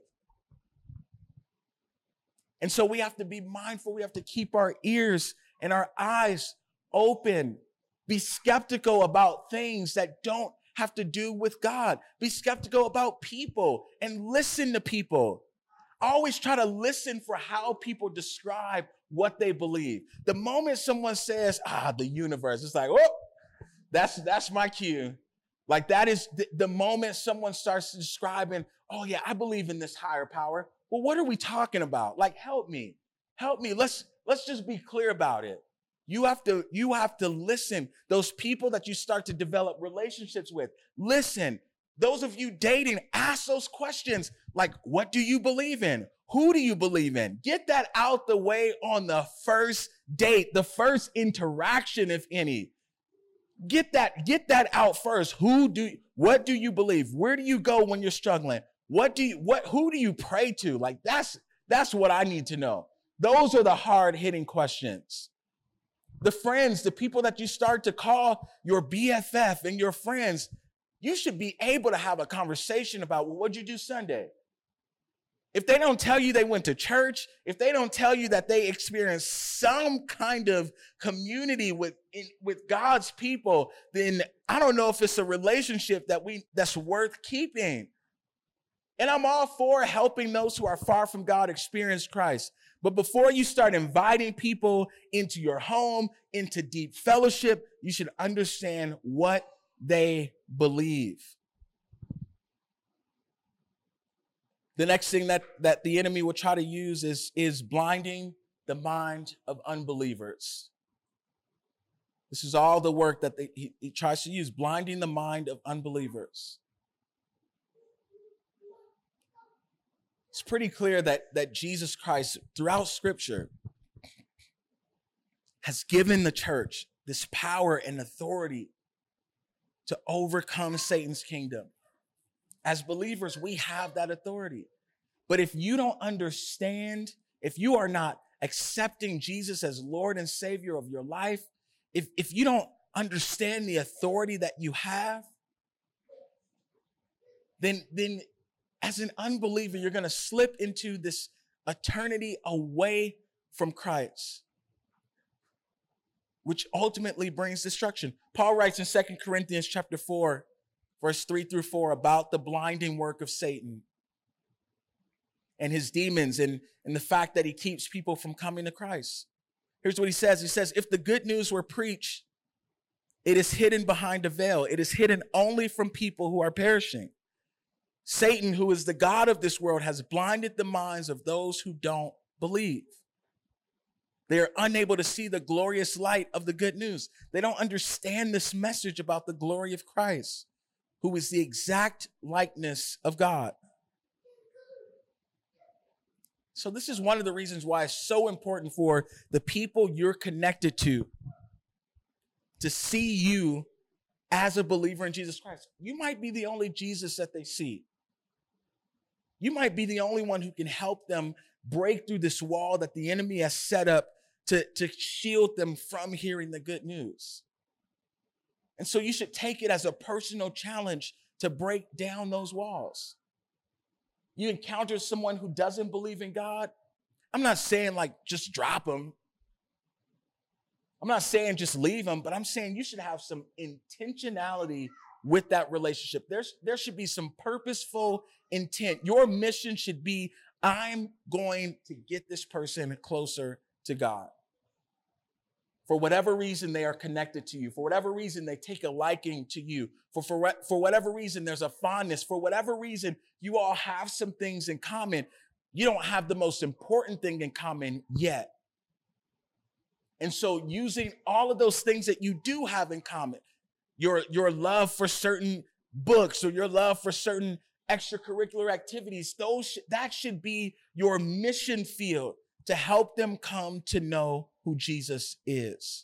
And so we have to be mindful. We have to keep our ears and our eyes open. Be skeptical about things that don't have to do with God. Be skeptical about people and listen to people. Always try to listen for how people describe what they believe. The moment someone says, the universe, it's like, oh, that's my cue. Like that is the moment someone starts describing, oh yeah, I believe in this higher power. Well, what are we talking about? Like, help me. Let's just be clear about it. You have to listen. Those people that you start to develop relationships with, listen. Those of you dating, ask those questions like, what do you believe in? Who do you believe in? Get that out the way on the first date, the first interaction, if any. Get that out first. What do you believe? Where do you go when you're struggling? Who do you pray to? Like that's what I need to know. Those are the hard-hitting questions. The friends, the people that you start to call your BFF and your friends, you should be able to have a conversation about, well, what'd you do Sunday? If they don't tell you they went to church, if they don't tell you that they experienced some kind of community with God's people, then I don't know if it's a relationship that's worth keeping. And I'm all for helping those who are far from God experience Christ. But before you start inviting people into your home, into deep fellowship, you should understand what they believe. The next thing that the enemy will try to use is blinding the mind of unbelievers. This is all the work that he tries to use, blinding the mind of unbelievers. It's pretty clear that Jesus Christ, throughout Scripture, has given the church this power and authority to overcome Satan's kingdom. As believers, we have that authority. But if you don't understand, if you are not accepting Jesus as Lord and Savior of your life, if you don't understand the authority that you have, then as an unbeliever, you're going to slip into this eternity away from Christ, which ultimately brings destruction. Paul writes in 2 Corinthians chapter 4, verse 3-4 about the blinding work of Satan and his demons and the fact that he keeps people from coming to Christ. Here's what he says. He says, if the good news were preached, it is hidden behind a veil. It is hidden only from people who are perishing. Satan, who is the god of this world, has blinded the minds of those who don't believe. They are unable to see the glorious light of the good news. They don't understand this message about the glory of Christ, who is the exact likeness of God. So this is one of the reasons why it's so important for the people you're connected to see you as a believer in Jesus Christ. You might be the only Jesus that they see. You might be the only one who can help them break through this wall that the enemy has set up to shield them from hearing the good news. And so you should take it as a personal challenge to break down those walls. You encounter someone who doesn't believe in God, I'm not saying like just drop them. I'm not saying just leave them, but I'm saying you should have some intentionality with that relationship. There should be some purposeful intent. Your mission should be, I'm going to get this person closer to God. For whatever reason, they are connected to you. For whatever reason, they take a liking to you. For whatever reason, there's a fondness. For whatever reason, you all have some things in common. You don't have the most important thing in common yet. And so using all of those things that you do have in common, your love for certain books or your love for certain extracurricular activities, that should be your mission field to help them come to know who Jesus is.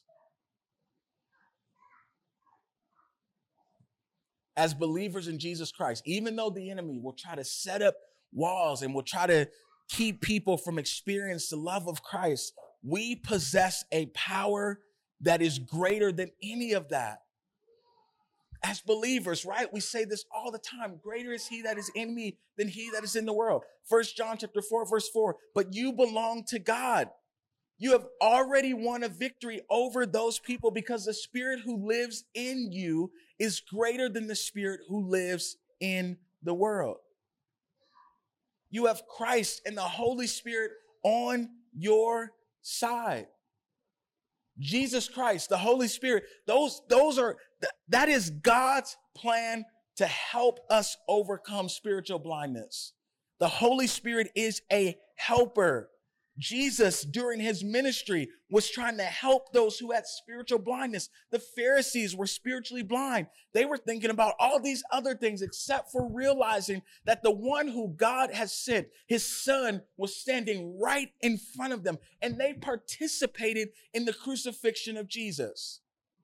As believers in Jesus Christ, even though the enemy will try to set up walls and will try to keep people from experiencing the love of Christ, we possess a power that is greater than any of that. As believers, right? We say this all the time. Greater is he that is in me than he that is in the world. 1 John chapter 4, verse 4. But you belong to God. You have already won a victory over those people because the spirit who lives in you is greater than the spirit who lives in the world. You have Christ and the Holy Spirit on your side. Jesus Christ, the Holy Spirit, that is God's plan to help us overcome spiritual blindness. The Holy Spirit is a helper. Jesus, during his ministry, was trying to help those who had spiritual blindness. The Pharisees were spiritually blind. They were thinking about all these other things except for realizing that the one who God has sent, his son, was standing right in front of them, and they participated in the crucifixion of Jesus.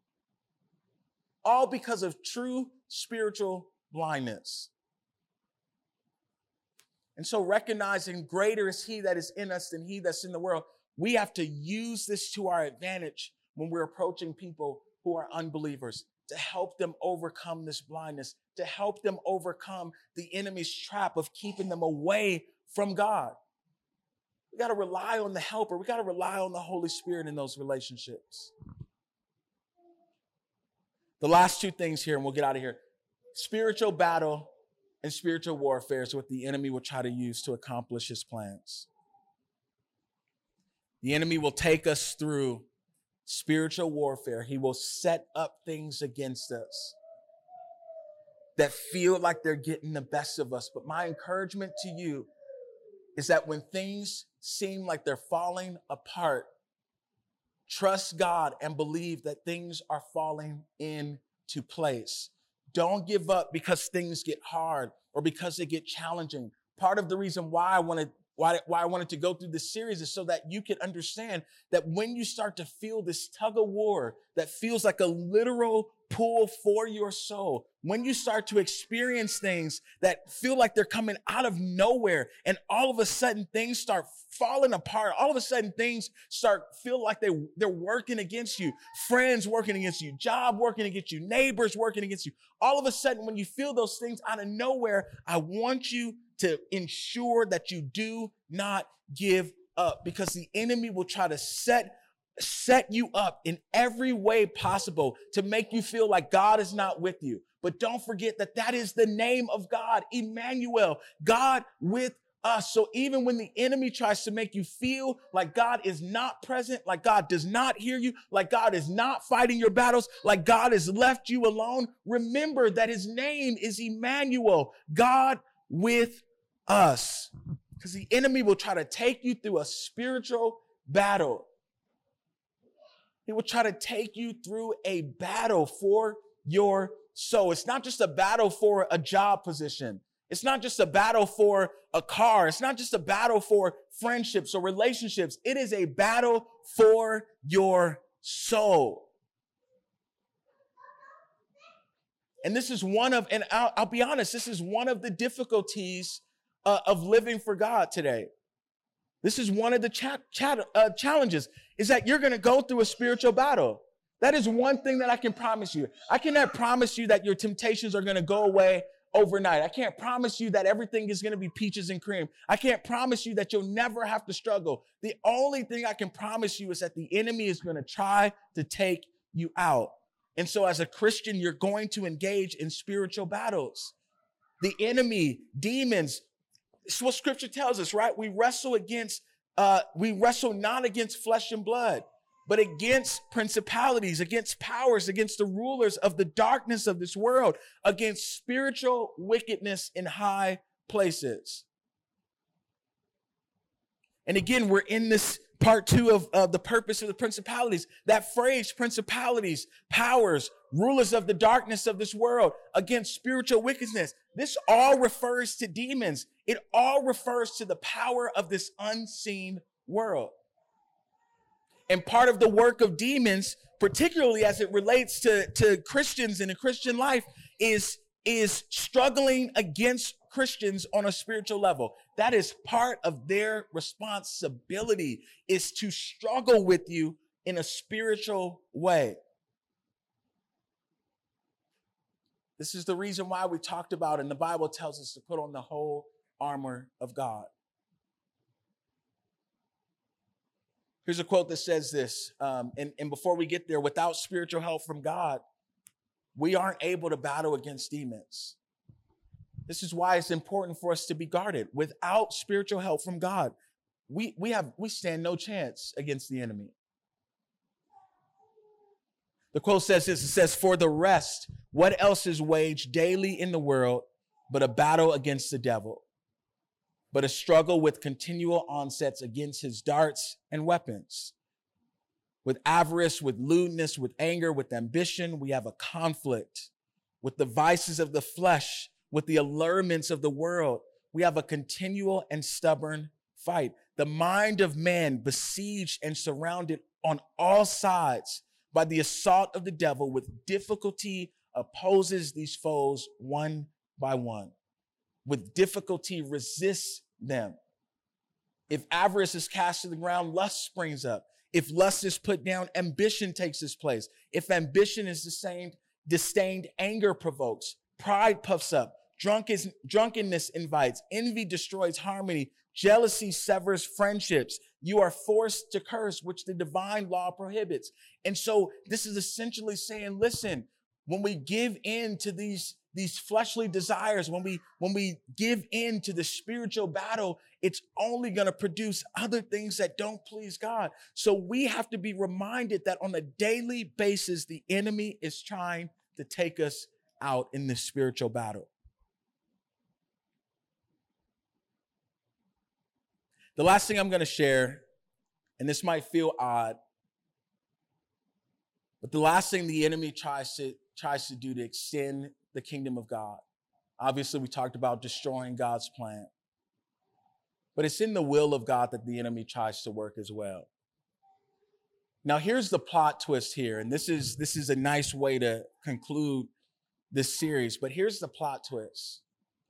All because of true spiritual blindness. And so recognizing greater is he that is in us than he that's in the world, we have to use this to our advantage when we're approaching people who are unbelievers, to help them overcome this blindness, to help them overcome the enemy's trap of keeping them away from God. We got to rely on the helper. We got to rely on the Holy Spirit in those relationships. The last two things here, and we'll get out of here. Spiritual battle and spiritual warfare is what the enemy will try to use to accomplish his plans. The enemy will take us through spiritual warfare. He will set up things against us that feel like they're getting the best of us. But my encouragement to you is that when things seem like they're falling apart, trust God and believe that things are falling into place. Don't give up because things get hard or because they get challenging. Part of the reason why I wanted to go through this series is so that you can understand that when you start to feel this tug of war that feels like a literal pull for your soul, when you start to experience things that feel like they're coming out of nowhere, and all of a sudden things start falling apart, all of a sudden things feel like they're working against you, friends working against you, job working against you, neighbors working against you. All of a sudden, when you feel those things out of nowhere, I want you to ensure that you do not give up, because the enemy will try to set you up in every way possible to make you feel like God is not with you. But don't forget that that is the name of God, Emmanuel, God with us. So even when the enemy tries to make you feel like God is not present, like God does not hear you, like God is not fighting your battles, like God has left you alone, remember that his name is Emmanuel, God with us. Because the enemy will try to take you through a spiritual battle. He will try to take you through a battle for your soul. It's not just a battle for a job position. It's not just a battle for a car. It's not just a battle for friendships or relationships. It is a battle for your soul. And this is I'll be honest, this is one of the difficulties of living for God today. This is one of the challenges, is that you're going to go through a spiritual battle. That is one thing that I can promise you. I cannot promise you that your temptations are going to go away overnight. I can't promise you that everything is going to be peaches and cream. I can't promise you that you'll never have to struggle. The only thing I can promise you is that the enemy is going to try to take you out. And so as a Christian, you're going to engage in spiritual battles. The enemy, demons, it's what scripture tells us, right? We wrestle not against flesh and blood, but against principalities, against powers, against the rulers of the darkness of this world, against spiritual wickedness in high places. And again, we're in this part 2 of the purpose of the principalities. That phrase, principalities, powers, rulers of the darkness of this world, against spiritual wickedness. This all refers to demons. It all refers to the power of this unseen world. And part of the work of demons, particularly as it relates to Christians in a Christian life, is struggling against Christians on a spiritual level. That is part of their responsibility, is to struggle with you in a spiritual way. This is the reason why we talked about, and the Bible tells us to put on the whole armor of God. Here's a quote that says this, and before we get there, without spiritual help from God, we aren't able to battle against demons. This is why it's important for us to be guarded. Without spiritual help from God, we stand no chance against the enemy. The quote says this, it says, "For the rest, what else is waged daily in the world but a battle against the devil, but a struggle with continual onsets against his darts and weapons. With avarice, with lewdness, with anger, with ambition, we have a conflict. With the vices of the flesh, with the allurements of the world, we have a continual and stubborn fight. The mind of man, besieged and surrounded on all sides by the assault of the devil, with difficulty opposes these foes one by one. With difficulty resists them. If avarice is cast to the ground, lust springs up. If lust is put down, ambition takes its place. If ambition is disdained, anger provokes. Pride puffs up. Drunkenness invites. Envy destroys harmony. Jealousy severs friendships. You are forced to curse, which the divine law prohibits. And so this is essentially saying, listen, when we give in to these fleshly desires, when we give in to the spiritual battle, it's only going to produce other things that don't please God. So we have to be reminded that on a daily basis, the enemy is trying to take us out in this spiritual battle. The last thing I'm going to share, and this might feel odd, but the last thing the enemy tries to do to extend the kingdom of God. Obviously, we talked about destroying God's plan. But it's in the will of God that the enemy tries to work as well. Now, here's the plot twist here, and this is a nice way to conclude this series, but here's the plot twist.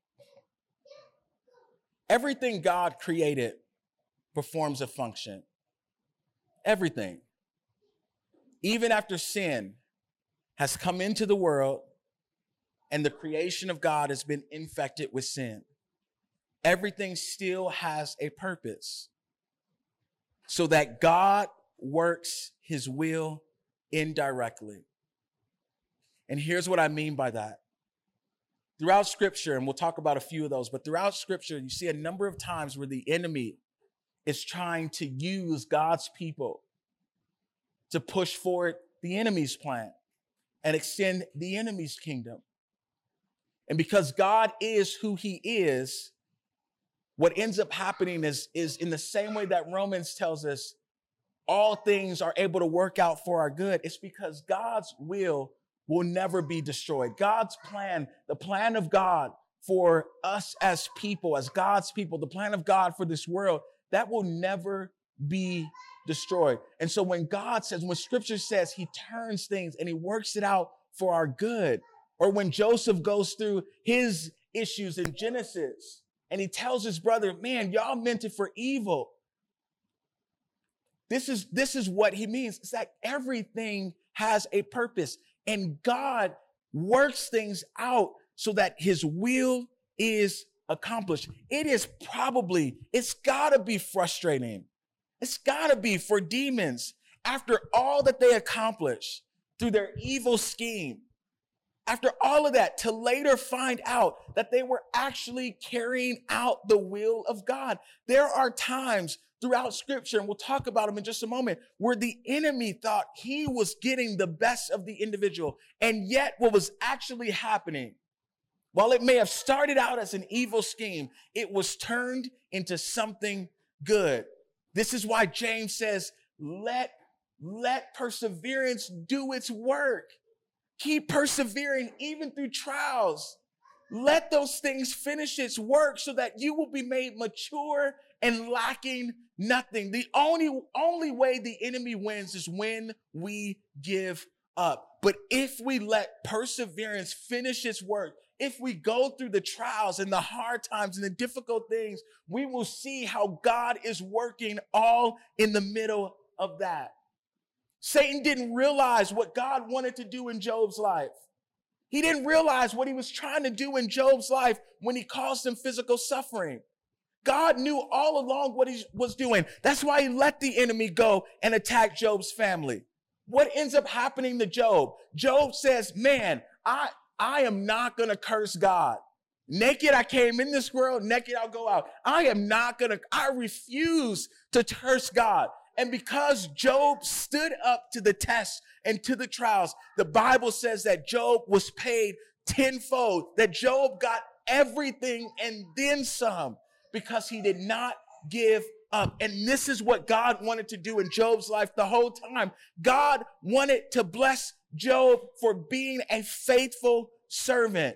Everything God created performs a function. Everything. Even after sin has come into the world and the creation of God has been infected with sin, everything still has a purpose, so that God works his will indirectly. And here's what I mean by that. Throughout Scripture, and we'll talk about a few of those, but throughout Scripture, you see a number of times where the enemy is trying to use God's people to push forward the enemy's plan and extend the enemy's kingdom. And because God is who he is, what ends up happening is in the same way that Romans tells us all things are able to work out for our good. It's because God's will never be destroyed. God's plan, the plan of God for us as people, as God's people, the plan of God for this world, that will never be destroyed. And so when God says, when Scripture says he turns things and he works it out for our good, or when Joseph goes through his issues in Genesis and he tells his brother, man, y'all meant it for evil. This is what he means. It's that everything has a purpose, and God works things out so that his will is accomplished. It's gotta be frustrating. It's gotta be for demons after all that they accomplish through their evil scheme. After all of that, to later find out that they were actually carrying out the will of God. There are times throughout Scripture, and we'll talk about them in just a moment, where the enemy thought he was getting the best of the individual. And yet what was actually happening, while it may have started out as an evil scheme, it was turned into something good. This is why James says, let perseverance do its work. Keep persevering even through trials. Let those things finish its work so that you will be made mature and lacking nothing. The only way the enemy wins is when we give up. But if we let perseverance finish its work, if we go through the trials and the hard times and the difficult things, we will see how God is working all in the middle of that. Satan didn't realize what God wanted to do in Job's life. He didn't realize what he was trying to do in Job's life when he caused him physical suffering. God knew all along what he was doing. That's why he let the enemy go and attack Job's family. What ends up happening to Job? Job says, man, I am not going to curse God. Naked I came in this world, naked I'll go out. I refuse to curse God. And because Job stood up to the test and to the trials, the Bible says that Job was paid tenfold, that Job got everything and then some, because he did not give up. And this is what God wanted to do in Job's life the whole time. God wanted to bless Job for being a faithful servant.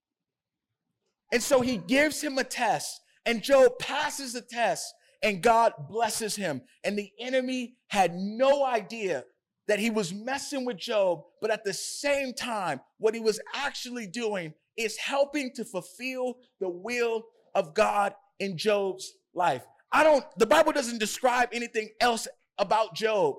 And so he gives him a test, and Job passes the test, and God blesses him. And the enemy had no idea that he was messing with Job, but at the same time, what he was actually doing is helping to fulfill the will of God in Job's life. The Bible doesn't describe anything else about Job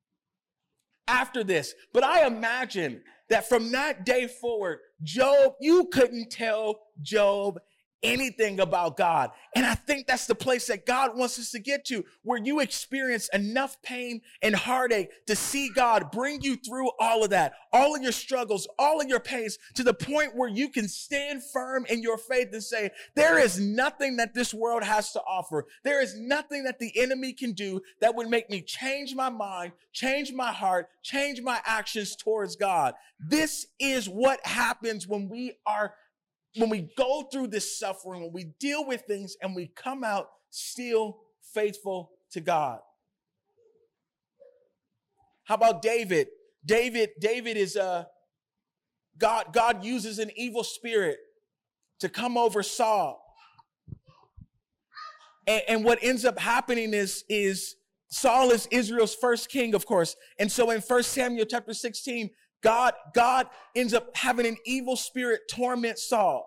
after this, but I imagine that from that day forward, you couldn't tell Job anything about God. And I think that's the place that God wants us to get to, where you experience enough pain and heartache to see God bring you through all of that, all of your struggles, all of your pains, to the point where you can stand firm in your faith and say, there is nothing that this world has to offer. There is nothing that the enemy can do that would make me change my mind, change my heart, change my actions towards God. This is what happens when we go through this suffering, when we deal with things and we come out still faithful to God. How about David? David is God uses an evil spirit to come over Saul. And what ends up happening is Saul is Israel's first king, of course. And so in 1 Samuel chapter 16, God ends up having an evil spirit torment Saul.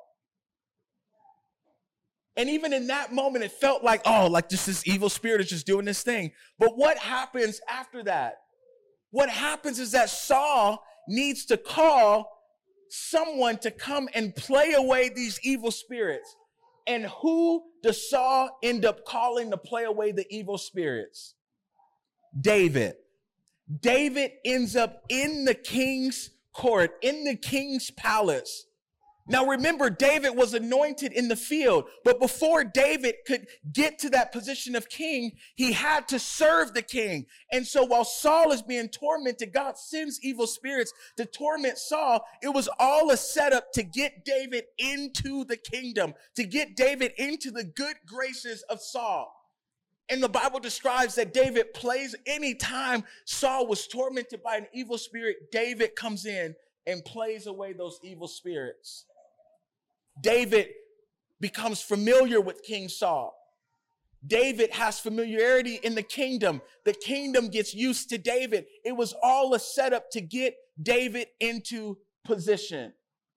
And even in that moment, it felt like, oh, like just this evil spirit is just doing this thing. But what happens after that? What happens is that Saul needs to call someone to come and play away these evil spirits. And who does Saul end up calling to play away the evil spirits? David. David ends up in the king's court, in the king's palace. Now remember, David was anointed in the field, but before David could get to that position of king, he had to serve the king. And so while Saul is being tormented, God sends evil spirits to torment Saul. It was all a setup to get David into the kingdom, to get David into the good graces of Saul. And the Bible describes that David plays anytime Saul was tormented by an evil spirit, David comes in and plays away those evil spirits. David becomes familiar with King Saul. David has familiarity in the kingdom. The kingdom gets used to David. It was all a setup to get David into position.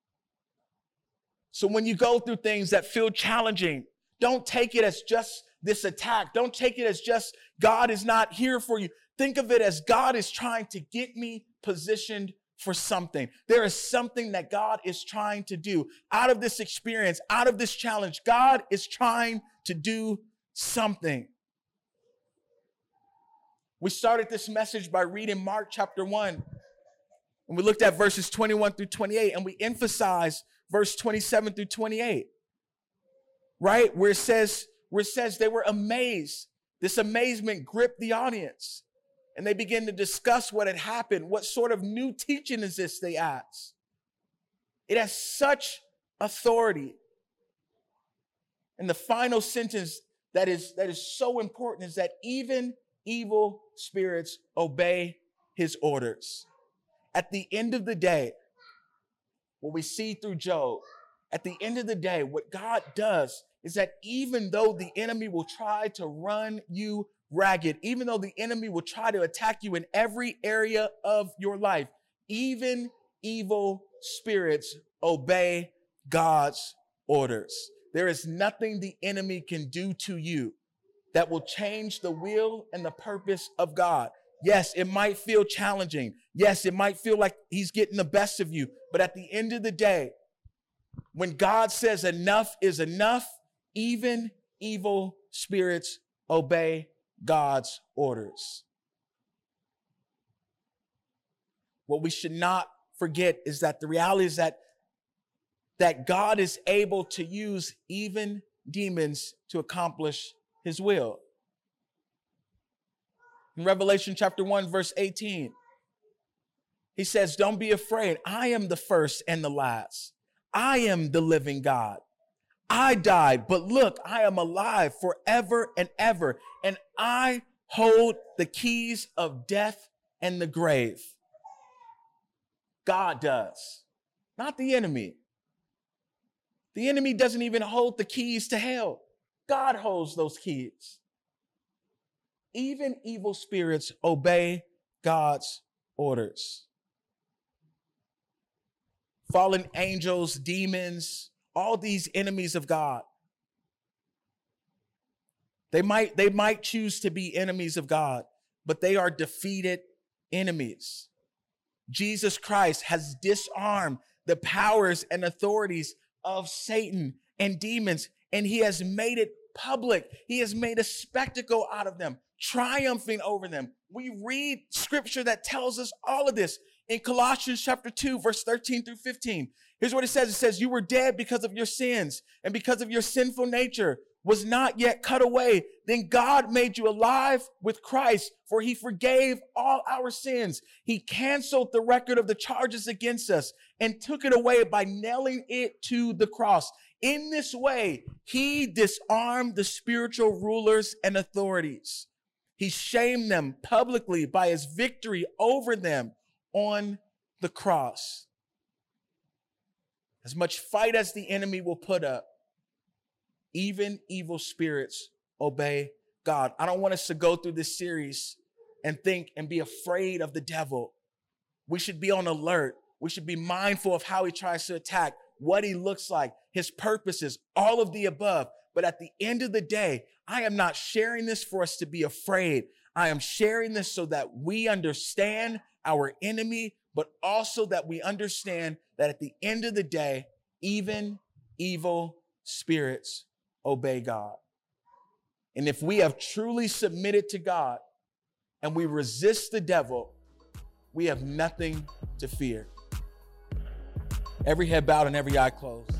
So when you go through things that feel challenging, don't take it as just this attack. Don't take it as just God is not here for you. Think of it as God is trying to get me positioned for something. There is something that God is trying to do out of this experience, out of this challenge. God is trying to do something. We started this message by reading Mark chapter 1. And we looked at verses 21 through 28, and we emphasized verse 27 through 28. Right? Where it says they were amazed. This amazement gripped the audience. And they began to discuss what had happened. What sort of new teaching is this, they asked. It has such authority. And the final sentence that is so important is that even evil spirits obey his orders. At the end of the day, what we see through Job, at the end of the day, what God does is that even though the enemy will try to run you ragged, even though the enemy will try to attack you in every area of your life, even evil spirits obey God's orders. There is nothing the enemy can do to you that will change the will and the purpose of God. Yes, it might feel challenging. Yes, it might feel like he's getting the best of you. But at the end of the day, when God says enough is enough, even evil spirits obey God's orders. What we should not forget is that the reality is that God is able to use even demons to accomplish his will. In Revelation chapter 1, verse 18, he says, don't be afraid. I am the first and the last. I am the living God. I died, but look, I am alive forever and ever, and I hold the keys of death and the grave. God does, not the enemy. The enemy doesn't even hold the keys to hell. God holds those keys. Even evil spirits obey God's orders. Fallen angels, demons, all these enemies of God. They might choose to be enemies of God, but they are defeated enemies. Jesus Christ has disarmed the powers and authorities of Satan and demons, and he has made it public. He has made a spectacle out of them, triumphing over them. We read scripture that tells us all of this in Colossians chapter 2, verse 13 through 15. Here's what it says. It says, you were dead because of your sins and because of your sinful nature was not yet cut away. Then God made you alive with Christ, for he forgave all our sins. He canceled the record of the charges against us and took it away by nailing it to the cross. In this way, he disarmed the spiritual rulers and authorities. He shamed them publicly by his victory over them on the cross. As much fight as the enemy will put up, even evil spirits obey God, I don't want us to go through this series and think and be afraid of the devil. We should be on alert. We should be mindful of how he tries to attack, what he looks like, his purposes, all of the above. But at the end of the day, I am not sharing this for us to be afraid. I am sharing this so that we understand our enemy, but also that we understand that at the end of the day, even evil spirits obey God. And if we have truly submitted to God and we resist the devil, we have nothing to fear. Every head bowed and every eye closed.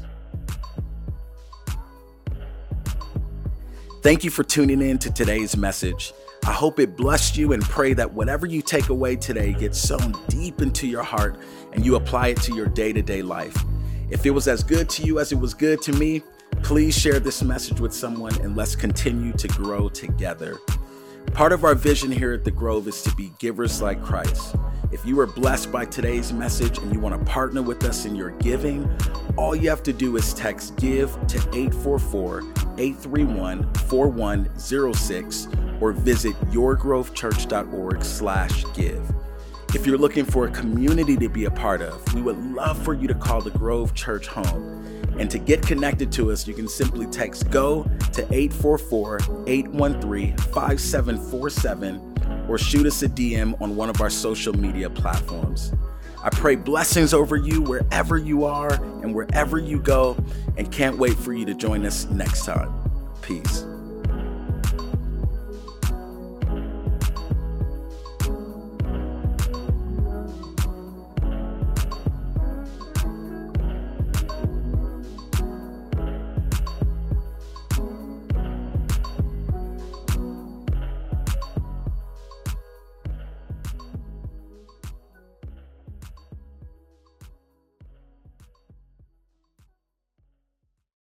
Thank you for tuning in to today's message. I hope it blessed you and pray that whatever you take away today gets sown deep into your heart and you apply it to your day-to-day life. If it was as good to you as it was good to me, please share this message with someone and let's continue to grow together. Part of our vision here at The Grove is to be givers like Christ. If you were blessed by today's message and you want to partner with us in your giving, all you have to do is text GIVE to 844-831-4106 or visit yourgrovechurch.org/give. If you're looking for a community to be a part of, we would love for you to call the Grove Church home. And to get connected to us, you can simply text GO to 844-813-5747 or shoot us a DM on one of our social media platforms. I pray blessings over you wherever you are and wherever you go, and can't wait for you to join us next time. Peace.